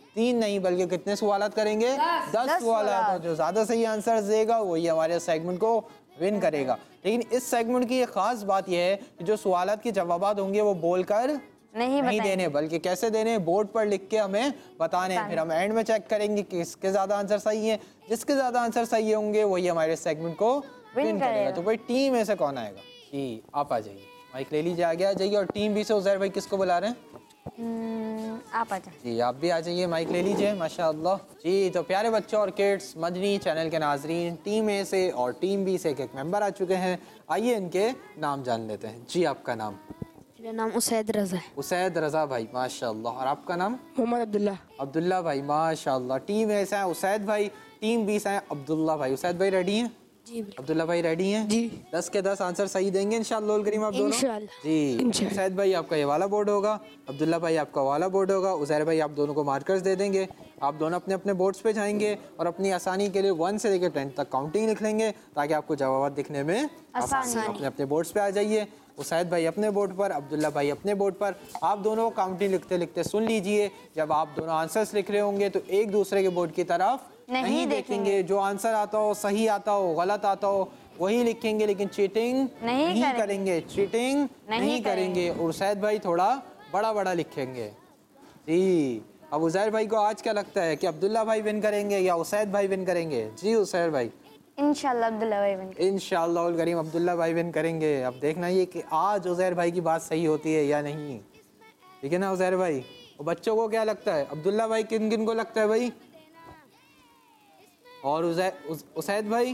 [SPEAKER 2] तीन नहीं बल्कि कितने सवालात करेंगे? दस सवालात। और जो ज़्यादा सही आंसर देगा वही हमारे सेगमेंट को विन करेगा। लेकिन इस सेगमेंट की एक ख़ास बात यह है कि जो सवालात के जवाबात होंगे वो बोलकर
[SPEAKER 3] नहीं,
[SPEAKER 2] नहीं देने, बल्कि कैसे देने? बोर्ड पर लिख के हमें बताने हैं। फिर हम एंड में चेक करेंगे कि किसके ज़्यादा आंसर सही है। जिसके ज़्यादा आंसर सही होंगे वही हमारे सेगमेंट को विन करेगा। तो भाई टीम में से कौन आएगा? जी आप आ जाइए, माइक ले लीजिए, आगे आ जाइए। और टीम बी से उज़ैर भाई किसको बुला रहे हैं?
[SPEAKER 3] हम्म, आप आ जाओ
[SPEAKER 2] जी आप भी आ जाइए, माइक ले लीजिए। माशाअल्लाह जी। तो प्यारे बच्चों और किड्स, मदनी चैनल के नाजरीन, टीम ए से और टीम बी से एक एक मेंबर आ चुके हैं। आइए इनके नाम जान लेते हैं। जी आपका नाम?
[SPEAKER 6] मेरा नाम उसैद रज़ा है।
[SPEAKER 2] उसैद रज़ा भाई, माशाअल्लाह। और आपका नाम?
[SPEAKER 6] मोहम्मद अब्दुल्ला।
[SPEAKER 2] अब्दुल्ला भाई, माशाअल्लाह। टीम ए से हैं उसैद भाई, टीम बी से हैं अब्दुल्ला भाई। उसैद भाई रेडी हैं?
[SPEAKER 6] जी बिल्कुल।
[SPEAKER 2] अब्दुल्ला भाई रेडी हैं?
[SPEAKER 6] जी।
[SPEAKER 2] दस के दस आंसर सही देंगे इंशाअल्लाह करीम आप दोनों?
[SPEAKER 6] इंशाअल्लाह।
[SPEAKER 2] जी।
[SPEAKER 6] इंशाअल्लाह।
[SPEAKER 2] उसैद भाई आपका ये वाला बोर्ड होगा, अब्दुल्ला भाई आपका वाला बोर्ड होगा। उज़ैर भाई आप दोनों को मार्कर्स दे देंगे। आप दोनों अपने अपने बोर्ड्स पे जाएंगे और अपनी आसानी के लिए वन से लेकर टेन तक काउंटिंग लिख लेंगे ताकि आपको जवाब दिखने में आसानी हो। अपने अपने बोर्ड्स पे आ जाइए। उसैद भाई अपने बोर्ड पर, अब्दुल्ला भाई अपने बोर्ड पर। आप दोनों काउंटिंग लिखते लिखते सुन लीजिए। जब आप दोनों आंसर्स लिख रहे होंगे तो एक दूसरे के बोर्ड की तरफ
[SPEAKER 3] नहीं,
[SPEAKER 2] नहीं देखेंगे। जो आंसर आता हो, सही आता हो, गलत आता हो, वही लिखेंगे, लेकिन चीटिंग
[SPEAKER 3] नहीं
[SPEAKER 2] नहीं
[SPEAKER 3] करेंगे।
[SPEAKER 2] करेंगे। चीटिंग
[SPEAKER 3] नहीं
[SPEAKER 2] नहीं
[SPEAKER 3] करेंगे।
[SPEAKER 2] करेंगे। और उसैद भाई थोड़ा बड़ा बड़ा लिखेंगे। जी। अब उज़ैर भाई को आज क्या लगता है कि अब्दुल्ला भाई विन करेंगे या उसैद भाई विन करेंगे? जी उज़ैर भाई?
[SPEAKER 3] इंशाल्लाह अब्दुल्ला भाई विन
[SPEAKER 2] इंशाअल्लाह करीम अब्दुल्ला भाई विन करेंगे। अब देखना ये कि आज उज़ैर भाई की बात सही होती है या नहीं। ठीक है ना उज़ैर भाई? और बच्चों को क्या लगता है? अब्दुल्ला भाई किन किन को लगता है भाई? और उसैद भाई?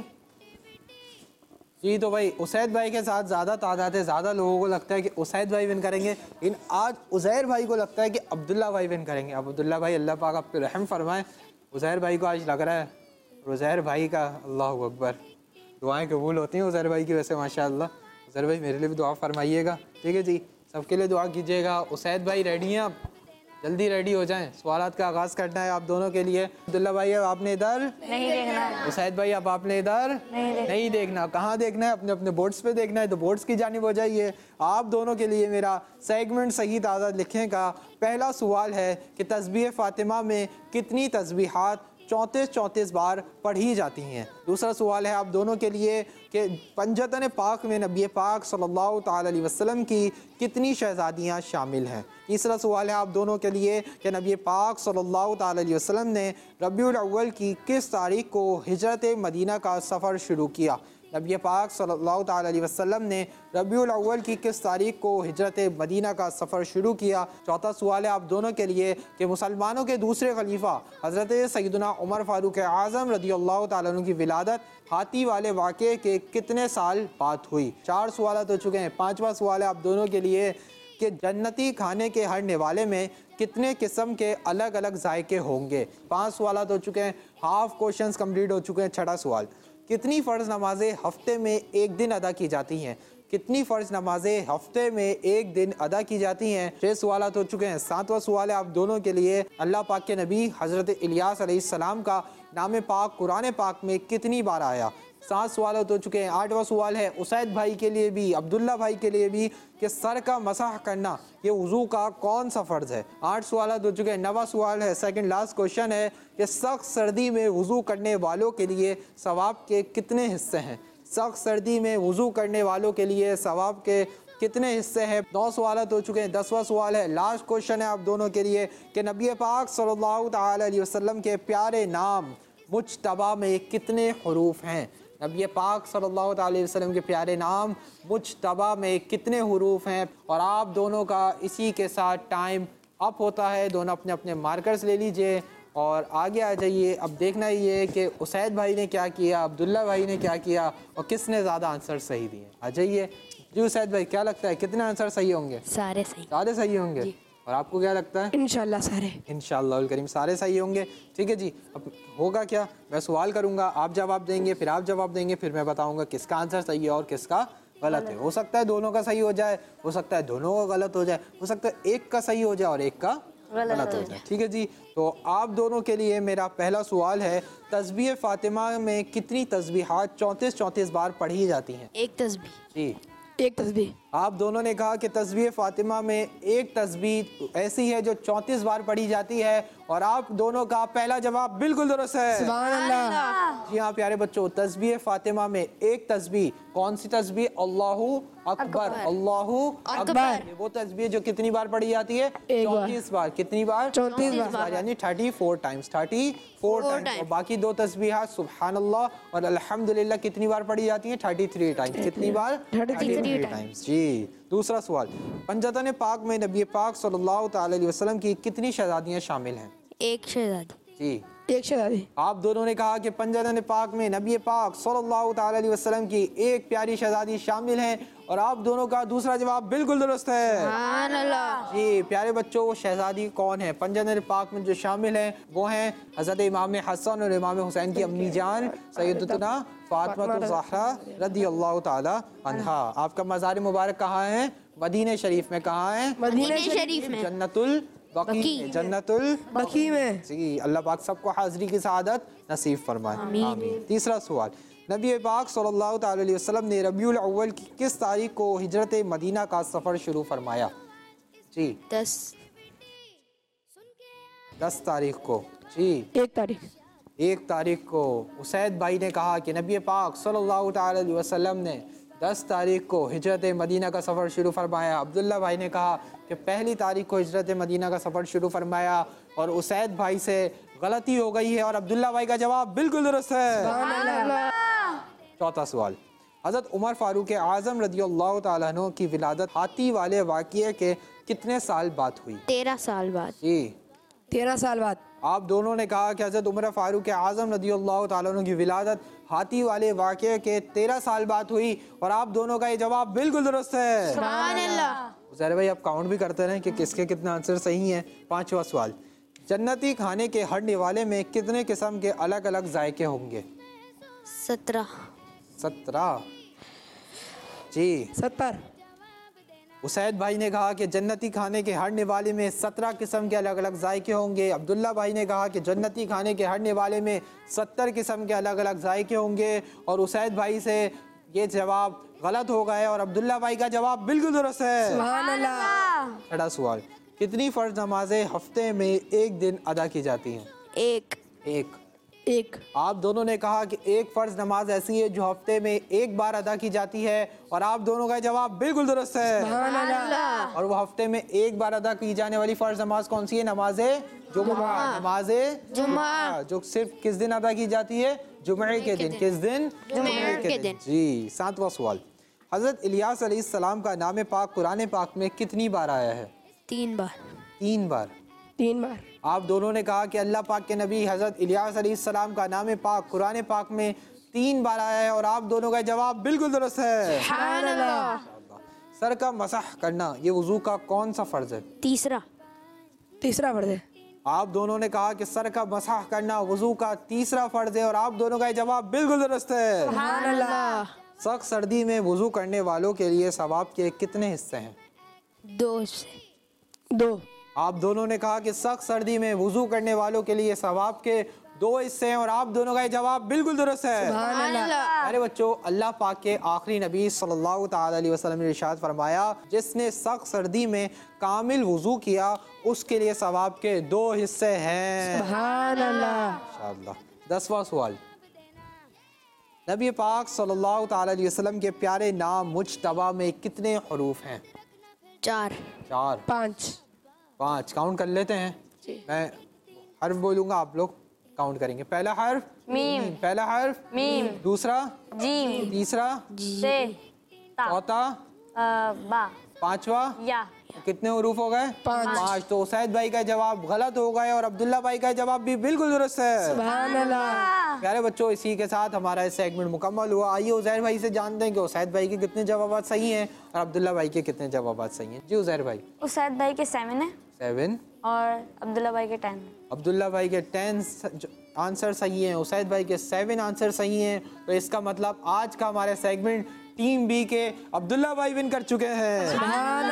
[SPEAKER 2] जी। तो भाई उसैद भाई के साथ ज़्यादा तादाद है, ज़्यादा लोगों को लगता है कि उसैद भाई विन करेंगे, लेकिन आज उज़ैर भाई को लगता है कि अब्दुल्ला भाई विन करेंगे। अब अब्दुल्ला भाई अल्लाह पाक आप पे रहम फरमाए। उज़ैर भाई को आज लग रहा है, उज़ैर भाई का अल्लाह अकबर, दुआएं कबूल होती हैं उज़ैर भाई की वैसे माशाअल्लाह। उज़ैर भाई मेरे लिए भी दुआ फरमाइएगा। ठीक है जी, सबके लिए दुआ कीजिएगा। उसैद भाई रेडी हैं? आप जल्दी रेडी हो जाएं, सवालात का आगाज़ करना है आप दोनों के लिए। अब्दुल्ला भाई अब आपने इधर
[SPEAKER 3] नहीं देखना।
[SPEAKER 2] उसैद भाई अब आपने इधर
[SPEAKER 3] नहीं देखना।
[SPEAKER 2] नहीं देखना। कहाँ देखना है? अपने अपने बोर्ड्स पे देखना है, तो बोर्ड्स की जानिब हो जाइए। आप दोनों के लिए मेरा सेगमेंट सही तादाद लिखने का पहला सवाल है कि तस्बीह फ़ातिमा में कितनी तस्बीहात चौंतीस चौंतीस बार पढ़ी जाती हैं। दूसरा सवाल है आप दोनों के लिए कि पंजतन पाक में नबी पाक सल्लल्लाहु ताला अलैहि वसल्लम की कितनी शहज़ादियाँ शामिल हैं। तीसरा सवाल है आप दोनों के लिए कि नबी पाक सल्लल्लाहु ताला अलैहि वसल्लम ने रबीउल अव्वल की किस तारीख को हिजरत मदीना का सफ़र शुरू किया। नबी पाक सल्लल्लाहु ताला अलैहि वसल्लम ने रबीउल अव्वल की किस तारीख को हिजरत मदीना का सफ़र शुरू किया। चौथा सवाल है आप दोनों के लिए कि मुसलमानों के दूसरे खलीफा हज़रत सैयदना उमर फ़ारूक आज़म रज़ियल्लाहु ताला अन्हु की विलादत हाथी वाले वाक़े के कितने साल बाद हुई। चार सवाल हो चुके हैं। पाँचवा सवाल है आप दोनों के लिए कि जन्नती खाने के हर निवाले में कितने किस्म के अलग अलग जायके होंगे। पाँच सवाल हो चुके हैं, हाफ क्वेश्चंस कंप्लीट हो चुके हैं। छठा सवाल, कितनी फ़र्ज़ नमाज़ें हफ़्ते में एक दिन अदा की जाती हैं। कितनी फ़र्ज़ नमाज़ें हफ़्ते में एक दिन अदा की जाती हैं। छः सवाल हो चुके हैं। सातवां सवाल है आप दोनों के लिए अल्लाह पाक के नबी हज़रत इलियास अलैहिस्सलाम का नाम पाक कुरान पाक में कितनी बार आया। सात सवाल हो चुके हैं। आठवां सवाल है उसैद भाई के लिए भी, अब्दुल्ला भाई के लिए भी, कि सर का मसाह करना ये वज़ू का कौन सा फ़र्ज़ है। आठ सवाल हो चुके हैं। नवा सवाल है, सेकंड लास्ट क्वेश्चन है कि सख्त सर्दी में वज़ू करने वालों के लिए सवाब के कितने हिस्से हैं। सख्त सर्दी में वज़ू करने वालों के लिए सवाब के कितने हिस्से हैं। नौ सवाल हो चुके हैं। दसवां सवाल है, लास्ट क्वेश्चन है आप दोनों के लिए कि नबी पाक सल्लल्लाहु ताला अलैहि वसल्लम के प्यारे नाम मुज्तबा में कितने हरूफ हैं। नबी पाक सल्लल्लाहु अलैहि वसल्लम के प्यारे नाम मुज्तबा में कितने हरूफ हैं। और आप दोनों का इसी के साथ टाइम अप होता है। दोनों अपने अपने मार्कर्स ले लीजिए और आगे आ जाइए। अब देखना ये है कि उसैद भाई ने क्या किया, अब्दुल्ला भाई ने क्या किया और किसने ज़्यादा आंसर सही दिए। आ जाइए जी। उसैद भाई क्या लगता है कितने आंसर सही होंगे?
[SPEAKER 6] सारे सही।
[SPEAKER 2] सारे सही होंगे। और आपको क्या लगता है?
[SPEAKER 6] इंशाल्लाह सारे।
[SPEAKER 2] इंशाअल्लाह करीम सारे सही होंगे। ठीक है जी। अब होगा क्या, मैं सवाल करूंगा, आप जवाब देंगे, फिर आप जवाब देंगे, फिर मैं बताऊंगा किसका आंसर सही है और किसका गलत है। हो सकता है दोनों का सही हो जाए, हो सकता है दोनों का गलत हो जाए, हो सकता है एक का सही हो जाए और एक का गलत हो जाए। ठीक है जी। तो आप दोनों के लिए मेरा पहला सवाल है, तस्बीह फ़ातिमा में कितनी तस्बीहात चौंतीस चौंतीस बार पढ़ी जाती हैं।
[SPEAKER 6] एक तस्बीह।
[SPEAKER 2] जी
[SPEAKER 6] एक तस्बीह।
[SPEAKER 2] आप दोनों ने कहा कि तस्बीह फातिमा में एक तस्बीह ऐसी है जो चौंतीस बार पढ़ी जाती है और आप दोनों का पहला जवाब बिल्कुल दुरुस्त है।
[SPEAKER 6] सुभान अल्लाह।
[SPEAKER 2] जी हाँ प्यारे बच्चों, तस्बीह फातिमा में एक तस्बीह, कौन सी तस्बीह? अल्लाहू अकबर, अल्लाहू अकबर। ये वो तस्बीह जो कितनी बार पढ़ी जाती है? चौंतीस बार। कितनी बार?
[SPEAKER 6] चौंतीस
[SPEAKER 2] बार, यानी thirty four times, thirty four times. और बाकी दो तस्बीहात सुभान अल्लाह और अल्हम्दुलिल्लाह कितनी बार पढ़ी जाती हैं? Thirty three times. कितनी बार? Thirty three times. जी। दूसरा सवाल, पंजतन पाक में नबी पाक सल्लल्लाहु ताला अलैहि वसल्लम की कितनी शहजादियाँ शामिल हैं?
[SPEAKER 6] एक शहजादी।
[SPEAKER 2] जी।
[SPEAKER 6] एक शहजादी।
[SPEAKER 2] आप दोनों ने कहा कि पंजतन पाक में नबी पाक सल्लल्लाहु ताला अलैहि वसल्लम की एक प्यारी शहजादी शामिल हैं और आप दोनों का दूसरा जवाब बिल्कुल दुरुस्त है।
[SPEAKER 6] सुभान अल्लाह।
[SPEAKER 2] जी प्यारे बच्चों, वो शहजादी कौन है? पंजतन पाक में जो शामिल हैं वो हैं हज़रत इमाम हसन और इमाम हुसैन की अम्मी जान सैयदतुना फातिमा ज़हरा रज़ियल्लाहु ताला अन्हा। आपका मज़ार मुबारक कहाँ है? मदीने शरीफ में। कहाँ है?
[SPEAKER 6] मदीने शरीफ में।
[SPEAKER 2] जन्नतुल बकी, जन्नतुल
[SPEAKER 6] बकी में।
[SPEAKER 2] जी, अल्लाह पाक सबको हाज़री की सआदत नसीब फरमाए। आमीन। तीसरा सवाल, नबी पाक सल्लल्लाहु ताला अलैहि वसल्लम ने रबीउल अव्वल की किस तारीख को हिजरत मदीना का सफ़र शुरू फरमाया? जी।
[SPEAKER 6] दस
[SPEAKER 2] दस तारीख को। जी।
[SPEAKER 6] एक तारीख।
[SPEAKER 2] एक तारीख को उसैद भाई ने कहा कि नबी पाक सल्लल्लाहु ताला अलैहि वसल्लम ने दस तारीख को हिजरत मदीना का सफ़र शुरू फरमाया। अब्दुल्ला भाई ने कहा कि पहली तारीख को हिजरत मदीना का सफ़र शुरू फरमाया और उसैद भाई से गलती हो गई है और अब्दुल्ला भाई का जवाब बिल्कुल दुरुस्त है। चौथा सवाल, हज़रत उमर फ़ारूक आज़म रज़ियल्लाहु ताला अन्हु की विलादत हाथी वाले वाक़ये के कितने साल बाद हुई?
[SPEAKER 6] तेरह साल बाद।
[SPEAKER 2] जी।
[SPEAKER 6] तेरह साल बाद।
[SPEAKER 2] आप दोनों ने कहा कि हज़रत उमर फ़ारूक आज़म रज़ियल्लाहु ताला अन्हु की विलादत हाथी वाले वाक़ये के तेरह साल बाद हुई और आप दोनों का ये जवाब बिल्कुल दुरुस्त है।
[SPEAKER 6] सुभान अल्लाह।
[SPEAKER 2] ज़रा भाई आप काउंट भी करते रहें कि किसके कितने आंसर सही हैं। पांचवा सवाल, जन्नती खाने के हर निवाले में कितने किस्म के अलग अलग जायके होंगे?
[SPEAKER 6] सत्रह।
[SPEAKER 2] सत्रह। जी।
[SPEAKER 6] सत्तर।
[SPEAKER 2] उसैद भाई ने कहा कि जन्नती खाने के हर निवाले में सत्रह किस्म के अलग अलग जायके होंगे। अब्दुल्ला भाई ने कहा कि जन्नती खाने के हर निवाले में सत्तर किस्म के अलग अलग जायके होंगे और उसैद भाई से ये जवाब गलत हो गए और अब्दुल्ला भाई का जवाब बिल्कुल दुरुस्त है।
[SPEAKER 6] सुभान अल्लाह।
[SPEAKER 2] छठा सवाल, कितनी फ़र्ज नमाजें हफ्ते में एक दिन अदा की जाती हैं?
[SPEAKER 6] एक।
[SPEAKER 2] एक।
[SPEAKER 6] एक।
[SPEAKER 2] आप दोनों ने कहा कि एक फ़र्ज नमाज ऐसी है जो हफ्ते में एक बार अदा की जाती है और आप दोनों का जवाब बिल्कुल दुरुस्त है।
[SPEAKER 6] सुभान अल्लाह।
[SPEAKER 2] और वो हफ्ते में एक बार अदा की जाने वाली फ़र्ज नमाज कौन सी है? नमाज़े जुमा। नमाज़े जुमा जो सिर्फ किस दिन अदा की जाती है? जुमे के दिन। किस दिन? जुमे के दिन। जी। सातवां सवाल, हज़रत इलियास अलैहिस्सलाम का नाम पाक कुरान पाक में कितनी बार आया है?
[SPEAKER 6] तीन बार।
[SPEAKER 2] तीन बार।
[SPEAKER 6] तीन बार।
[SPEAKER 2] आप दोनों ने कहा कि अल्लाह पाक के नबी हज़रत इलियास अलैहिस्सलाम का नाम पाक कुरान पाक में तीन बार आया है और आप दोनों का जवाब बिल्कुल दुरुस्त है।
[SPEAKER 6] सुभान अल्लाह।
[SPEAKER 2] सर का मसह करना ये वुज़ू का कौन सा फ़र्ज है?
[SPEAKER 6] तीसरा। तीसरा फर्ज है।
[SPEAKER 2] आप दोनों ने कहा कि सर का मसह करना वुज़ू का तीसरा फ़र्ज है और आप दोनों का जवाब बिल्कुल दुरुस्त है।
[SPEAKER 6] सुभान अल्लाह।
[SPEAKER 2] सख्त सर्दी में वुज़ू करने वालों के लिए सवाब के कितने हिस्से हैं?
[SPEAKER 6] दो हिस्से। दो।
[SPEAKER 2] आप दोनों ने कहा कि सख्त सर्दी में वुज़ू करने वालों के लिए सवाब के दो हिस्से हैं और आप दोनों का जवाब बिल्कुल दुरुस्त है।
[SPEAKER 6] सुभान अल्लाह।
[SPEAKER 2] अरे बच्चों, अल्लाह पाक के आखिरी नबी सल्लल्लाहु ताला अलैहि वसल्लम ने इरशाद फरमाया, जिसने सख्त सर्दी में कामिल वुज़ू किया उसके लिए सवाब के दो हिस्से हैं।
[SPEAKER 6] सुभान अल्लाह।
[SPEAKER 2] इंशाअल्लाह। दसवां सवाल, नबी पाक सल्लल्लाहु ताला अलैहि वसल्लम के प्यारे नाम मुज्तबा में कितने हरूफ हैं?
[SPEAKER 6] चार।
[SPEAKER 2] चार।
[SPEAKER 6] पाँच।
[SPEAKER 2] पाँच। काउंट कर लेते हैं। मैं हर्फ बोलूंगा, आप लोग काउंट करेंगे। पहला हर्फ
[SPEAKER 3] मीम।
[SPEAKER 2] पहला हर्फ
[SPEAKER 3] मीम।
[SPEAKER 2] दूसरा
[SPEAKER 3] जीम।
[SPEAKER 2] तीसरा
[SPEAKER 3] से ता
[SPEAKER 2] चौथा
[SPEAKER 3] अ, बा
[SPEAKER 2] पांचवा।
[SPEAKER 3] या।
[SPEAKER 2] कितने हरूफ हो गए?
[SPEAKER 6] पाँच।
[SPEAKER 2] पाँच। तो उसैद भाई का जवाब गलत हो गए और अब्दुल्ला भाई का जवाब भी बिल्कुल दुरुस्त है।
[SPEAKER 6] सुभान अल्लाह।
[SPEAKER 2] प्यारे बच्चों, इसी के साथ हमारा ये सेगमेंट मुकम्मल हुआ। आइए उज़ैर भाई से जानते हैं कि उसैद भाई के कितने जवाब सही हैं और अब्दुल्ला भाई के कितने जवाब सही हैं। जी उज़ैर भाई।
[SPEAKER 3] उसैद भाई के सेवन है
[SPEAKER 2] सेवन
[SPEAKER 3] और अब्दुल्ला भाई के टेन।
[SPEAKER 2] अब्दुल्ला भाई के टेन आंसर सही हैं, उसैद भाई के सेवन आंसर सही हैं। तो इसका मतलब आज का हमारा सेगमेंट टीम बी के अब्दुल्ला भाई विन कर चुके हैं।
[SPEAKER 6] सुभान अल्लाह।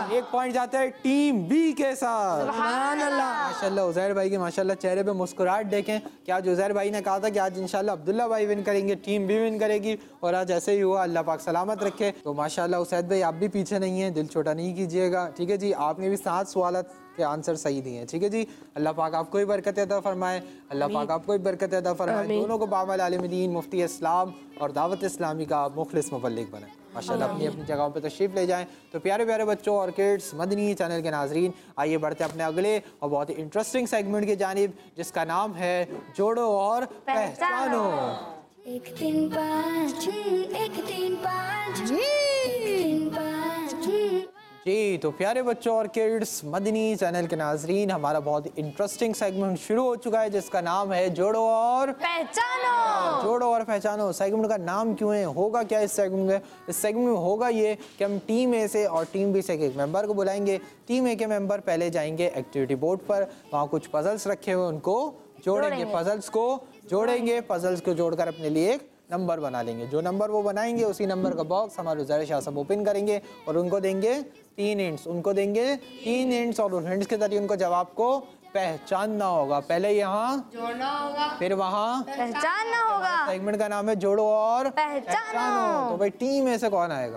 [SPEAKER 2] एक पॉइंट जाता है टीम बी के साथ। माशाल्लाह उज़ैर भाई के माशाल्लाह चेहरे पे मुस्कुराहट देखें कि आज उज़ैर भाई ने कहा था कि आज इंशाल्लाह अब्दुल्ला भाई विन करेंगे, टीम बी विन करेगी और आज ऐसे ही हुआ। अल्लाह पाक सलामत रखे। तो माशाल्लाह उसैद भाई आप भी पीछे नहीं हैं, दिल छोटा नहीं कीजिएगा, ठीक है जी। आपने भी सात सवाल के आंसर सही दिए हैं, ठीक है जी। अल्लाह पाक आपको भी बरकत अता फरमाए, अल्लाह पाक आपको भी बरकत अता फरमाए, दोनों को बामल आलिम दीन, मुफ्ती इस्लाम और दावत इस्लामी का मुखलिस मुबल्लिग बनाए। माशाल्लाह अपनी अपनी जगहों पे तशरीफ़ ले जाएं। तो प्यारे प्यारे बच्चों और किड्स मदनी चैनल के नाजरीन, आइए बढ़ते अपने अगले और बहुत ही इंटरेस्टिंग सेगमेंट की जानिब, जिसका नाम है जोड़ो और पहचानो।
[SPEAKER 1] एक तीन पाँच छः, एक तीन पाँच छः, एक तीन पाँच छः।
[SPEAKER 2] जी तो प्यारे बच्चों और किड्स मदनी चैनल के नाजरीन, हमारा बहुत ही इंटरेस्टिंग सेगमेंट शुरू हो चुका है जिसका नाम है जोड़ो और
[SPEAKER 3] पहचानो।
[SPEAKER 2] जोड़ो और पहचानो। सेगमेंट का नाम क्यों है, होगा क्या इस सेगमेंट में? इस सेगमेंट में होगा ये कि हम टीम ए से और टीम बी से एक मेंबर को बुलाएंगे। टीम ए के मेंबर पहले जाएंगे एक्टिविटी बोर्ड पर, वहाँ कुछ पजल्स रखे हुए उनको जोड़ेंगे, पजल्स को जोड़ेंगे, पजल्स को जोड़कर अपने लिए एक नंबर बना लेंगे। जो नंबर वो बनाएंगे उसी नंबर का बॉक्स हमारे उज़ैर शाह साहब ओपन करेंगे और उनको देंगे तीन हिंट्स, उनको देंगे तीन हिंट्स और उन हिंट्स के जरिए उनको जवाब को पहचानना होगा। पहले यहाँ जोड़ना होगा, फिर वहाँ
[SPEAKER 3] पहचानना होगा।
[SPEAKER 2] सेगमेंट का नाम है जोड़ो और
[SPEAKER 3] पहचानो।
[SPEAKER 2] तो भाई टीम ए से कौन आएगा?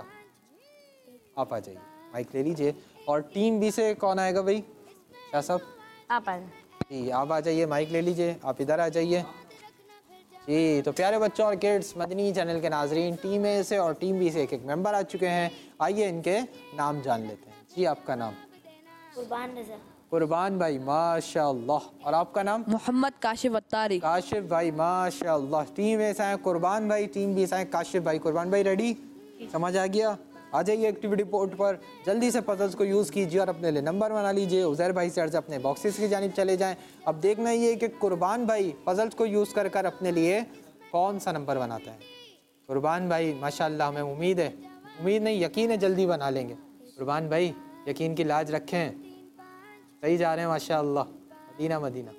[SPEAKER 2] आप आ जाइए, माइक ले लीजिए। और टीम बी से कौन आएगा भाई? शाह साहब
[SPEAKER 3] आप आ जाइए।
[SPEAKER 2] जी आप आ जाइए, माइक ले लीजिए, आप इधर आ जाइए। जी तो प्यारे बच्चों और किड्स मदनी चैनल के नाजरीन, टीम ए से और टीम बी से एक एक मेंबर आ चुके हैं। आइए इनके नाम जान लेते हैं। जी आपका नाम?
[SPEAKER 6] कुर्बान रज़ा।
[SPEAKER 2] कुर्बान भाई माशाअल्लाह। और आपका नाम?
[SPEAKER 6] मोहम्मद काशिफ अत्तारी।
[SPEAKER 2] काशिफ भाई माशाअल्लाह। टीम ए से हैं कुर्बान भाई, टीम बी से हैं काशिफ भाई। कुर्बान भाई रेडी? समझ आ गया? आ जाइए एक्टिविटी बोर्ड पर, जल्दी से पजल्स को यूज़ कीजिए और अपने लिए नंबर बना लीजिए। उज़ैर भाई से अर्ज़ अपने बॉक्सेस की जानिब चले जाएं। अब देखना ये कि कुर्बान भाई पजल्स को यूज़ कर कर अपने लिए कौन सा नंबर बनाता है। कुर्बान भाई माशाअल्लाह, हमें उम्मीद है, उम्मीद नहीं यकीन है जल्दी बना लेंगे। कुर्बान भाई यकीन की लाज रखें, सही जा रहे हैं माशाअल्लाह। मदीना मदीना,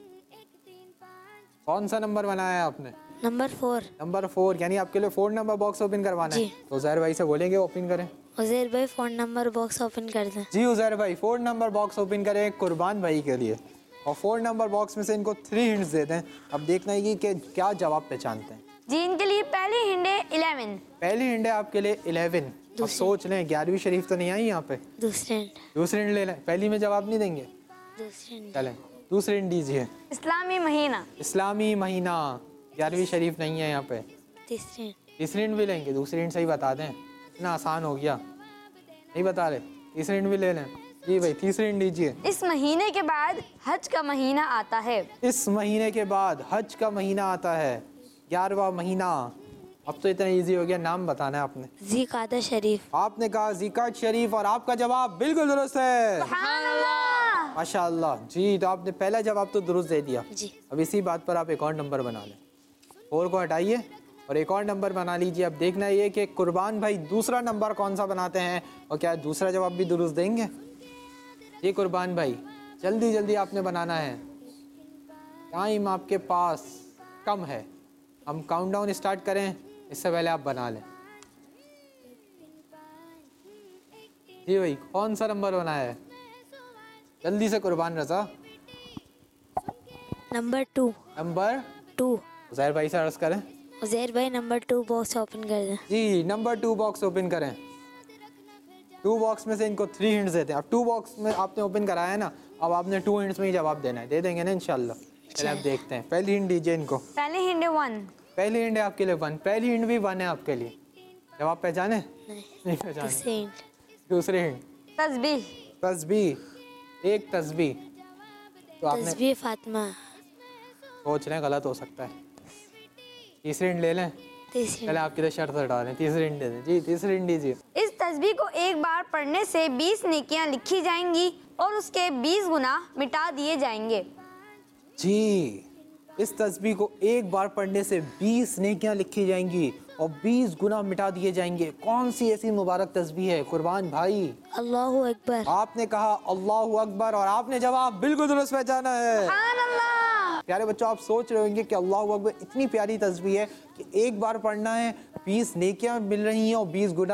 [SPEAKER 2] कौन सा नंबर बनाया है आपने?
[SPEAKER 6] Number four.
[SPEAKER 2] नंबर फोर, यानी आपके लिए फोर नंबर बॉक्स ओपन करवाना है। तो उज़ैर भाई से बोलेंगे ओपन करें।
[SPEAKER 6] उज़ैर भाई फोन नंबर बॉक्स ओपन कर दें।
[SPEAKER 2] जी उज़ैर भाई फोर नंबर बॉक्स ओपन करें कुर्बान भाई के लिए, और फोर नंबर बॉक्स में से इनको थ्री हिंट्स दे दें। अब देखना है कि क्या जवाब पहचानते हैं।
[SPEAKER 3] जी इनके लिए पहली हिंट है इलेवन।
[SPEAKER 2] पहली हिंट है आपके लिए इलेवन। अब सोच लें, ग्यारहवीं शरीफ तो नहीं आई यहाँ पे।
[SPEAKER 6] दूसरी हिंट।
[SPEAKER 2] दूसरी हिंट ले लें, पहली में जवाब नहीं देंगे।
[SPEAKER 6] दूसरी हिंट।
[SPEAKER 2] चलें दूसरी हिंट दीजिए।
[SPEAKER 3] इस्लामी महीना।
[SPEAKER 2] इस्लामी महीना, ग्यारहवीं शरीफ नहीं है यहाँ पे।
[SPEAKER 6] तीसरी हिंट।
[SPEAKER 2] तीसरी हिंट भी लेंगे, दूसरी हिंट सही बता दें, इतना आसान हो गया, नहीं बता रहे। तीसरी हिंट भी ले लें। जी भाई तीसरी हिंट दीजिए।
[SPEAKER 3] इस महीने के बाद हज का महीना आता है।
[SPEAKER 2] इस महीने के बाद हज का महीना आता है, ग्यारहवां महीना। अब तो इतना इजी हो गया, नाम बताना है आपने।
[SPEAKER 6] ज़िकादा शरीफ।
[SPEAKER 2] आपने कहा ज़िकात शरीफ और आपका जवाब बिल्कुल दुरुस्त है माशाअल्लाह। जी तो आपने पहला जवाब तो दुरुस्त दे दिया।
[SPEAKER 6] जी।
[SPEAKER 2] अब इसी बात पर आप एक और नंबर बना लें, फोर को हटाइए और एक और नंबर बना लीजिए। अब देखना ये कि कुर्बान भाई दूसरा नंबर कौन सा बनाते हैं और क्या दूसरा जवाब भी दुरुस्त देंगे। जी कुर्बान भाई जल्दी जल्दी आपने बनाना है, टाइम आपके पास कम है। हम काउंटडाउन स्टार्ट करें इससे पहले आप बना लें। जी भाई कौन सा नंबर बनाया है? जल्दी से Qurban Raza.
[SPEAKER 6] Number two.
[SPEAKER 2] Number
[SPEAKER 6] two.
[SPEAKER 2] Uzair भाई से अर्ज करें।
[SPEAKER 6] उज़ैर भाई नंबर टू बॉक्स ओपन कर दें।
[SPEAKER 2] जी नंबर टू बॉक्स ओपन करें। टू बॉक्स में से इनको थ्री हिंट्स देते हैं। अब टू बॉक्स में आपने ओपन कराया है ना, अब आपने टू हिंट्स में ही जवाब देना है। दे देंगे ना इंशाल्लाह। चलिए आप देखते हैं, पहली हिंट दीजिए इनको।
[SPEAKER 3] पहली हिंट है वन।
[SPEAKER 2] पहली हिंट है आपके लिए वन, पहली हिंट भी वन है आपके लिए। जवाब पहचाने?
[SPEAKER 6] नहीं।
[SPEAKER 2] नहीं पहचाने।
[SPEAKER 6] दूसरी हिंट।
[SPEAKER 2] दूसरी हिंट
[SPEAKER 3] तस्बीह।
[SPEAKER 2] तस्बीह, एक तस्बीह। तो आपने
[SPEAKER 6] तस्बीह फातिमा।
[SPEAKER 2] सोच लें गलत हो सकता है। तीसरी हिंट ले लें।
[SPEAKER 6] तीसरी
[SPEAKER 2] पहले आपकी तो शर्त हटा दें, तीसरी हिंट दे दें। जी तीसरी हिंट दीजिए।
[SPEAKER 3] इस तस्बीह को एक बार पढ़ने से बीस नेकियां लिखी जाएंगी और उसके बीस गुना मिटा दिए जाएंगे।
[SPEAKER 2] जी इस तस्बीह को एक बार पढ़ने से बीस नेकियां लिखी जाएंगी और बीस गुना मिटा दिए जाएंगे। कौन सी ऐसी मुबारक तस्बीह है कुर्बान भाई?
[SPEAKER 6] अल्लाहु अकबर।
[SPEAKER 2] आपने कहा अल्लाहु अकबर और आपने जवाब बिल्कुल दुरुस्त पहचाना है। प्यारे बच्चों आप सोच रहे होंगे कि अल्लाहु अकबर इतनी प्यारी तस्बीह है कि एक बार पढ़ना है, बीस नेकियां मिल रही हैं और बीस गुना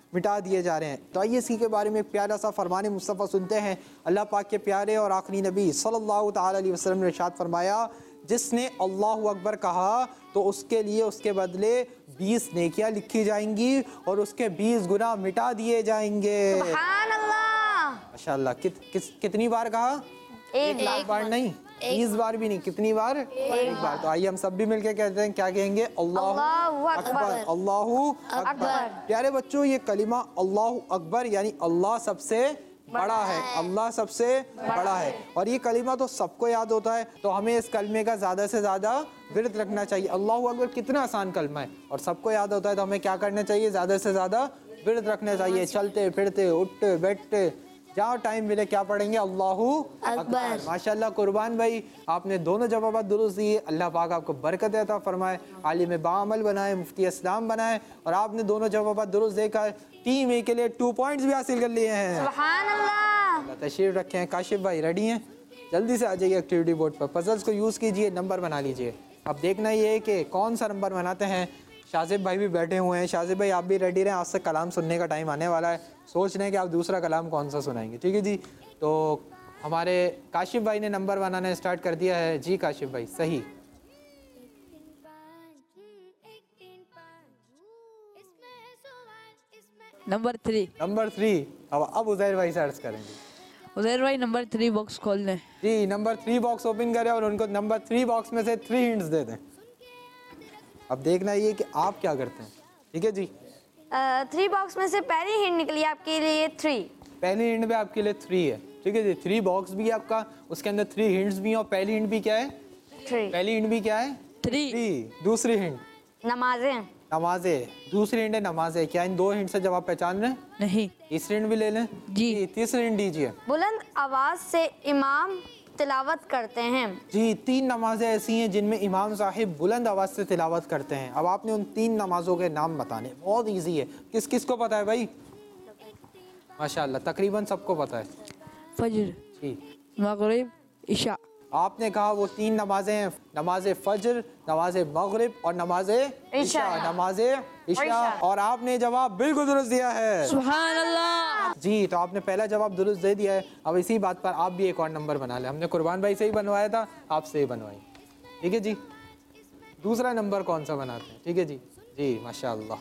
[SPEAKER 2] मिटा दिए जा रहे हैं। तो आइए इसी के बारे में प्यारा सा फरमान मुस्तफ़ा सुनते हैं। अल्लाह पाक के प्यारे और आखिरी नबी सल्लल्लाहु ताला अलैहि वसल्लम ने इरशाद फरमाया, जिसने अल्लाहु अकबर कहा तो उसके लिए उसके बदले बीस नेकियां लिखी जाएंगी और उसके बीस गुनाह मिटा दिए जाएंगे।
[SPEAKER 3] सुभान अल्लाह।
[SPEAKER 2] माशाअल्लाह। कित, किस कितनी बार कहा?
[SPEAKER 3] एक
[SPEAKER 2] लाख बार नहीं, बीस बार भी नहीं, कितनी बार? एक बार। तो आइए हम सब भी मिलकर कहते हैं, क्या कहेंगे? अल्लाहु
[SPEAKER 3] अल्लाहु
[SPEAKER 2] अकबर,
[SPEAKER 3] अकबर।
[SPEAKER 2] अल्लाहु अकबर।
[SPEAKER 3] अकबर।
[SPEAKER 2] प्यारे बच्चों, ये कलिमा अल्लाहु अकबर यानी अल्लाह सबसे बड़ा है, अल्लाह सबसे बड़ा है। और ये कलिमा तो सबको याद होता है, तो हमें इस कलमे का ज़्यादा से ज़्यादा विर्द रखना चाहिए। अल्लाहु अकबर कितना आसान कलमा है और सबको याद होता है, तो हमें क्या करना चाहिए? ज़्यादा से ज़्यादा विर्द रखना चाहिए। चलते फिरते उठते बैठते जहाँ टाइम मिले क्या पढ़ेंगे? अल्लाहु अकबर। माशाल्लाह कुर्बान भाई, आपने दोनों जवाब दुरुस्त दिए। अल्लाह पाक आपको बरकत अता फरमाए, आलिम बाअमल बनाए, मुफ्ती इस्लाम बनाए। और आपने दोनों जवाब दुरुस्त देकर टीम ए के लिए टू पॉइंट्स भी हासिल कर लिए हैं।
[SPEAKER 3] सुभान अल्लाह।
[SPEAKER 2] तशरीफ रखे हैं। काशिफ भाई रेडी हैं? जल्दी से आ जाइए एक्टिविटी बोर्ड पर, पजल्स को यूज़ कीजिए, नंबर बना लीजिए। अब देखना ये है कि कौन सा नंबर बनाते हैं। शाजिब भाई भी बैठे हुए हैं। शाजिब भाई आप भी रेडी रहें, आज से कलाम सुनने का टाइम आने वाला है। सोच रहे हैं कि आप दूसरा कलाम कौन सा सुनाएंगे, ठीक है जी। तो हमारे काशिफ भाई ने नंबर बनाना स्टार्ट कर दिया है। जी काशिफ भाई, सही।
[SPEAKER 7] Number three.
[SPEAKER 2] Number three. अब अब उजैर भाई सर्च करेंगे।
[SPEAKER 7] उजैर भाई नंबर थ्री बॉक्स खोल लें।
[SPEAKER 2] जी, नंबर थ्री बॉक्स ओपन करें और उनको नंबर थ्री बॉक्स में से थ्री हिंट्स दे दें। अब देखना ये कि आप क्या करते हैं, ठीक है जी।
[SPEAKER 3] थ्री बॉक्स में से पहली हिंट निकली आपके लिए थ्री।
[SPEAKER 2] पहली हिंट में आपके लिए थ्री है, ठीक है जी। थ्री बॉक्स भी है आपका, उसके अंदर थ्री हिंट्स भी हैं। और पहली हिंट भी क्या है?
[SPEAKER 3] थ्री।
[SPEAKER 2] पहली हिंट भी क्या है?
[SPEAKER 7] थ्री।
[SPEAKER 2] थ्री। दूसरी हिंट
[SPEAKER 3] नमाजें।
[SPEAKER 2] नमाजें। दूसरी हिंट है नमाजें। क्या इन दो हिंट से जवाब पहचान रहे हैं?
[SPEAKER 7] नहीं।
[SPEAKER 2] तीसरी हिंट भी ले लें
[SPEAKER 7] जी।
[SPEAKER 2] तीसरी हिंट दीजिए।
[SPEAKER 3] बुलंद आवाज से इमाम तिलावत करते हैं।
[SPEAKER 2] जी, तीन नमाजें ऐसी हैं जिनमें इमाम साहिब बुलंद आवाज़ से तिलावत करते हैं। अब आपने उन तीन नमाजों के नाम बताने, बहुत इजी है। किस किस को पता है भाई? माशाल्लाह तकरीबन सबको पता है।
[SPEAKER 7] फजर,
[SPEAKER 2] जी,
[SPEAKER 7] मगरिब, इशा।
[SPEAKER 2] आपने कहा वो तीन नमाजें हैं, नमाज फजर, नमाज मगरिब और नमाज इशा।
[SPEAKER 3] इशा।
[SPEAKER 2] नमाज इशा।
[SPEAKER 3] इशा।
[SPEAKER 2] और आपने जवाब बिल्कुल दुरुस्त दिया है।
[SPEAKER 7] सुभान अल्लाह।
[SPEAKER 2] जी, तो आपने पहला जवाब दुरुस्त दे दिया है। अब इसी बात पर आप भी एक और नंबर बना लें। हमने कुर्बान भाई से ही बनवाया था, आपसे ही बनवाई, ठीक है जी। दूसरा नंबर कौन सा बनाते हैं? ठीक है जी। जी माशाअल्लाह।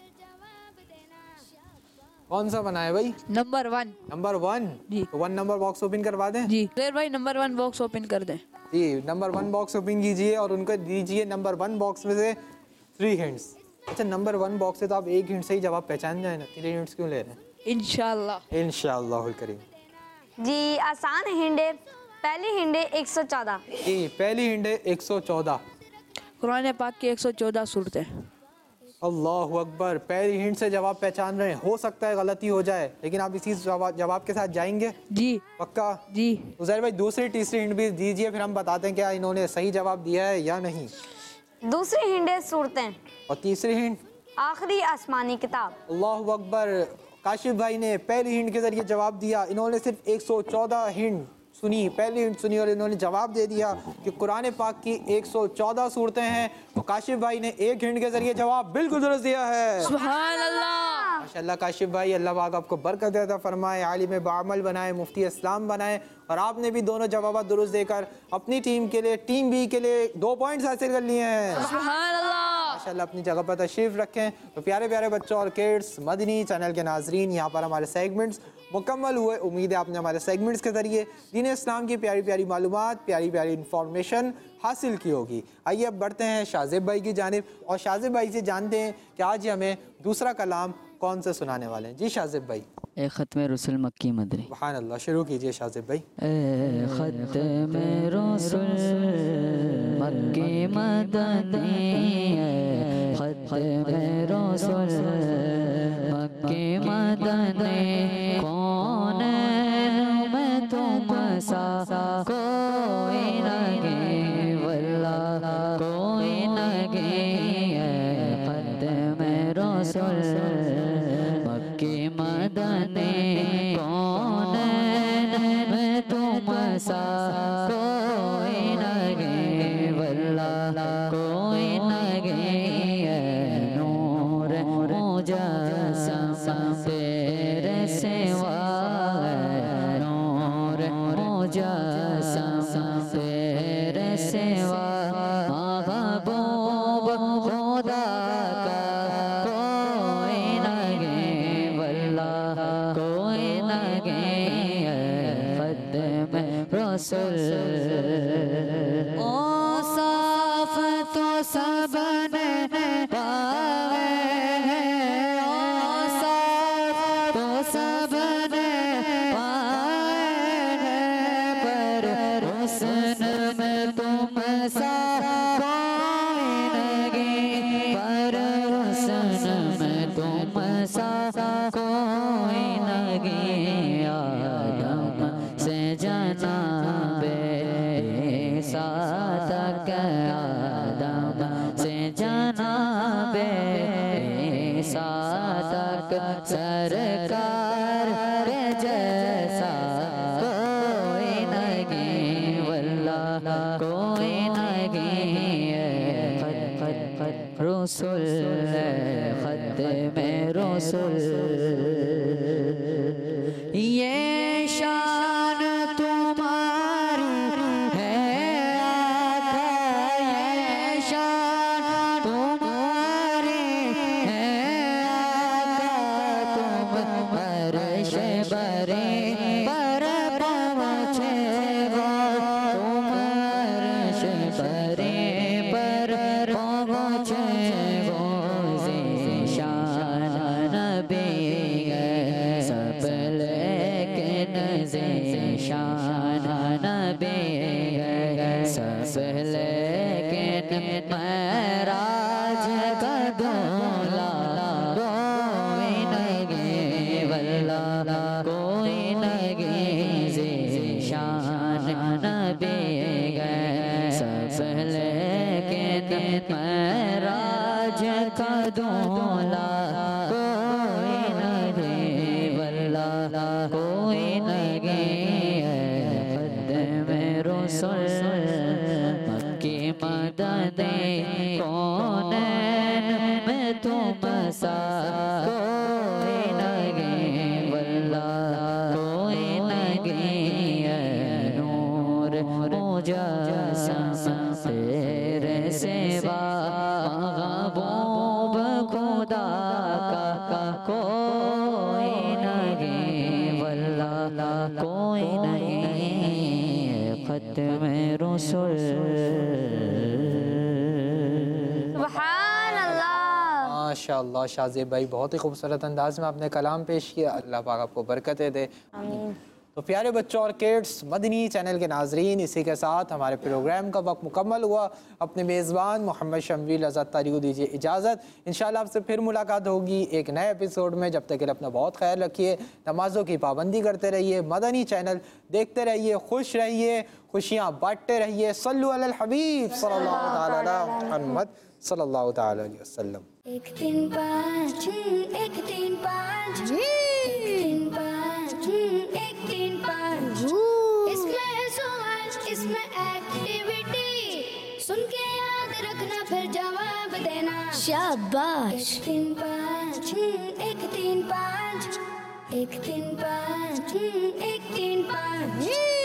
[SPEAKER 2] कौन सा बनाए भाई?
[SPEAKER 7] Number one.
[SPEAKER 2] Number one.
[SPEAKER 7] जी।
[SPEAKER 2] तो वन नंबर बॉक्स ओपन करवा दें।
[SPEAKER 7] जी उजैर भाई नंबर वन बॉक्स ओपन कर दें।
[SPEAKER 2] जी, नंबर वन बॉक्स ओपन कीजिए और उनको दीजिए नंबर वन बॉक्स में से थ्री हिंट्स। अच्छा, नंबर वन बॉक्स से तो आप एक हिंट से ही जवाब पहचान जाए ना, थ्री हिंट्स क्यों ले रहे हैं?
[SPEAKER 7] इंशाल्लाह।
[SPEAKER 2] इंशाअल्लाह करीम।
[SPEAKER 3] जी आसान हिंट है। पहली हिंट है एक सौ चौदह।
[SPEAKER 2] जी, पहली हिंट है एक सौ चौदह।
[SPEAKER 7] कुरान पाक की एक सौ चौदह सूरतें।
[SPEAKER 2] अल्लाह अकबर। पहली हिंट से जवाब पहचान रहे हैं। हो सकता है गलती हो जाए, लेकिन आप इसी जवाब जवाब के साथ जाएंगे?
[SPEAKER 7] जी
[SPEAKER 2] पक्का?
[SPEAKER 7] जी।
[SPEAKER 2] उजैर भाई दूसरी तीसरी हिंट भी दीजिए, फिर हम बताते हैं क्या इन्होंने सही जवाब दिया है या नहीं।
[SPEAKER 3] दूसरी हिंट है सूरतें।
[SPEAKER 2] और तीसरी हिंट?
[SPEAKER 3] आखिरी आसमानी किताब।
[SPEAKER 2] अल्लाह अकबर। काशिफ भाई ने पहली हिंट के जरिए जवाब दिया। इन्होंने सिर्फ एक सौ चौदह हिंट सुनी, पहली हिंट सुनी और इन्होंने जवाब दे दिया कि कुरान पाक की एक सौ चौदह सूरतें हैं। तो काशिफ भाई ने एक हिंट के जरिए जवाब बिल्कुल दुरुस्त दिया है।
[SPEAKER 7] सुभान अल्लाह।
[SPEAKER 2] माशाल्लाह काशिफ भाई, अल्लाह पाक आपको बरकत अता फरमाए, आलिम बाअमल बनाए, मुफ्ती इस्लाम बनाए। और आपने भी दोनों जवाब दुरुस्त देकर अपनी टीम के लिए, टीम बी के लिए दो पॉइंट्स हासिल कर लिए हैं।
[SPEAKER 7] सुभान अल्लाह।
[SPEAKER 2] माशाल्लाह अपनी जगह पर तशरीफ़ रखें। तो प्यारे प्यारे बच्चों और किड्स, मदनी चैनल के नाजरीन, यहाँ पर हमारे सेगमेंट्स मुकम्मल हुए। उम्मीद है आपने हमारे सेगमेंट्स के ज़रिए दीन इस्लाम की प्यारी प्यारी मालूमात, प्यारी प्यारी इंफॉर्मेशन हासिल की होगी। आइए अब बढ़ते हैं शाजिब भाई की जानिब और शाजिब भाई से जानते हैं कि आज हमें दूसरा कलाम कौन से सुनाने वाले हैं। जी शाजिब भाई।
[SPEAKER 5] ए ख़त्म रसूल मक्की मदनी।
[SPEAKER 2] सुभान अल्लाह, शुरू कीजिए शाजिब भाई।
[SPEAKER 5] ए ख़त्म रसूल मक्की मदनी, ए ख़त्म रसूल मक्की मदनी, कौन मैं तुम सा कोई लगे वल्ला कोई लगे, ए ख़त्म रसूल मक्की मदनी, कौन मैं तुम सा कोई लगे वल्ला कोई लगे, नूर मुजस्सम महबूब खुदा का कोई नहीं वल्लाह कोई नहीं खत्म रसूल ओ साफ तो सबने पावे हैं ओ साफ तो सबने पावे हैं पर हुस्न में तुम सा कोई नहीं पर हुस्न में तुम सा कोई नहीं आदम से जनाबे ईसा तक आदम से जनाबे ईसा तक सरकार के जैसा कोई नहीं वल्लाह कोई नहीं खत खत खत रसूल खत में रसूल ये शान तुम्हारी है आका ये शान तुम्हारी है आका तुम अर्श बरे पर पहुँचे हो तुम अर्श बरे पर पहुँचे हो ज़ीशान नबी सब लेकिन ज़ीशान नबी सब लेकिन महराज का दूल्हा कोई नहीं वल्लाह कोई नहीं ज़ीशान नबी सब लेकिन महराज का दूल्हा कोई नहीं वल्लाह कोई नहीं खत्म रसूल मक्की मदनी कौनैन में तुम सा कोई नहीं वल्लाह कोई नहीं नूर मुजस्सम तेरे सिवा महबूब खुदा का कोई नहीं वल्लाह कोई नहीं खत्म रसूल
[SPEAKER 3] सुभान अल्लाह।
[SPEAKER 2] माशाअल्लाह शाहज़ेब भाई बहुत ही खूबसूरत अंदाज में आपने कलाम पेश किया। अल्लाह पाक आपको बरकतें दे।
[SPEAKER 3] आमीन।
[SPEAKER 2] तो प्यारे बच्चों और किड्स मदनी चैनल के नाजरीन इसी के साथ हमारे प्रोग्राम का वक्त मुकम्मल हुआ। अपने मेज़बान मोहम्मद शम्वील आज़ाद तारी को दीजिए इजाज़त। इंशाअल्लाह आपसे फिर मुलाकात होगी एक नए एपिसोड में। जब तक के लिए अपना बहुत ख्याल रखिए, नमाज़ों की पाबंदी करते रहिए, मदनी चैनल देखते रहिए, खुश रहिए, खुशियाँ बांटते रहिए। सल्लु अलल हबीब सल्लल्लाहु तआला अला मुहम्मद सल्लल्लाहु तआला अलैहि वसल्लम।
[SPEAKER 1] एक तीन पाँच एक तीन पाँच एक तीन पाँच एक तीन पाँच इसमें है सवाल इसमें एक्टिविटी सुन के याद रखना फिर जवाब देना
[SPEAKER 6] शाबाश।
[SPEAKER 1] एक तीन पाँच एक तीन पाँच एक तीन पाँच एक तीन पाँच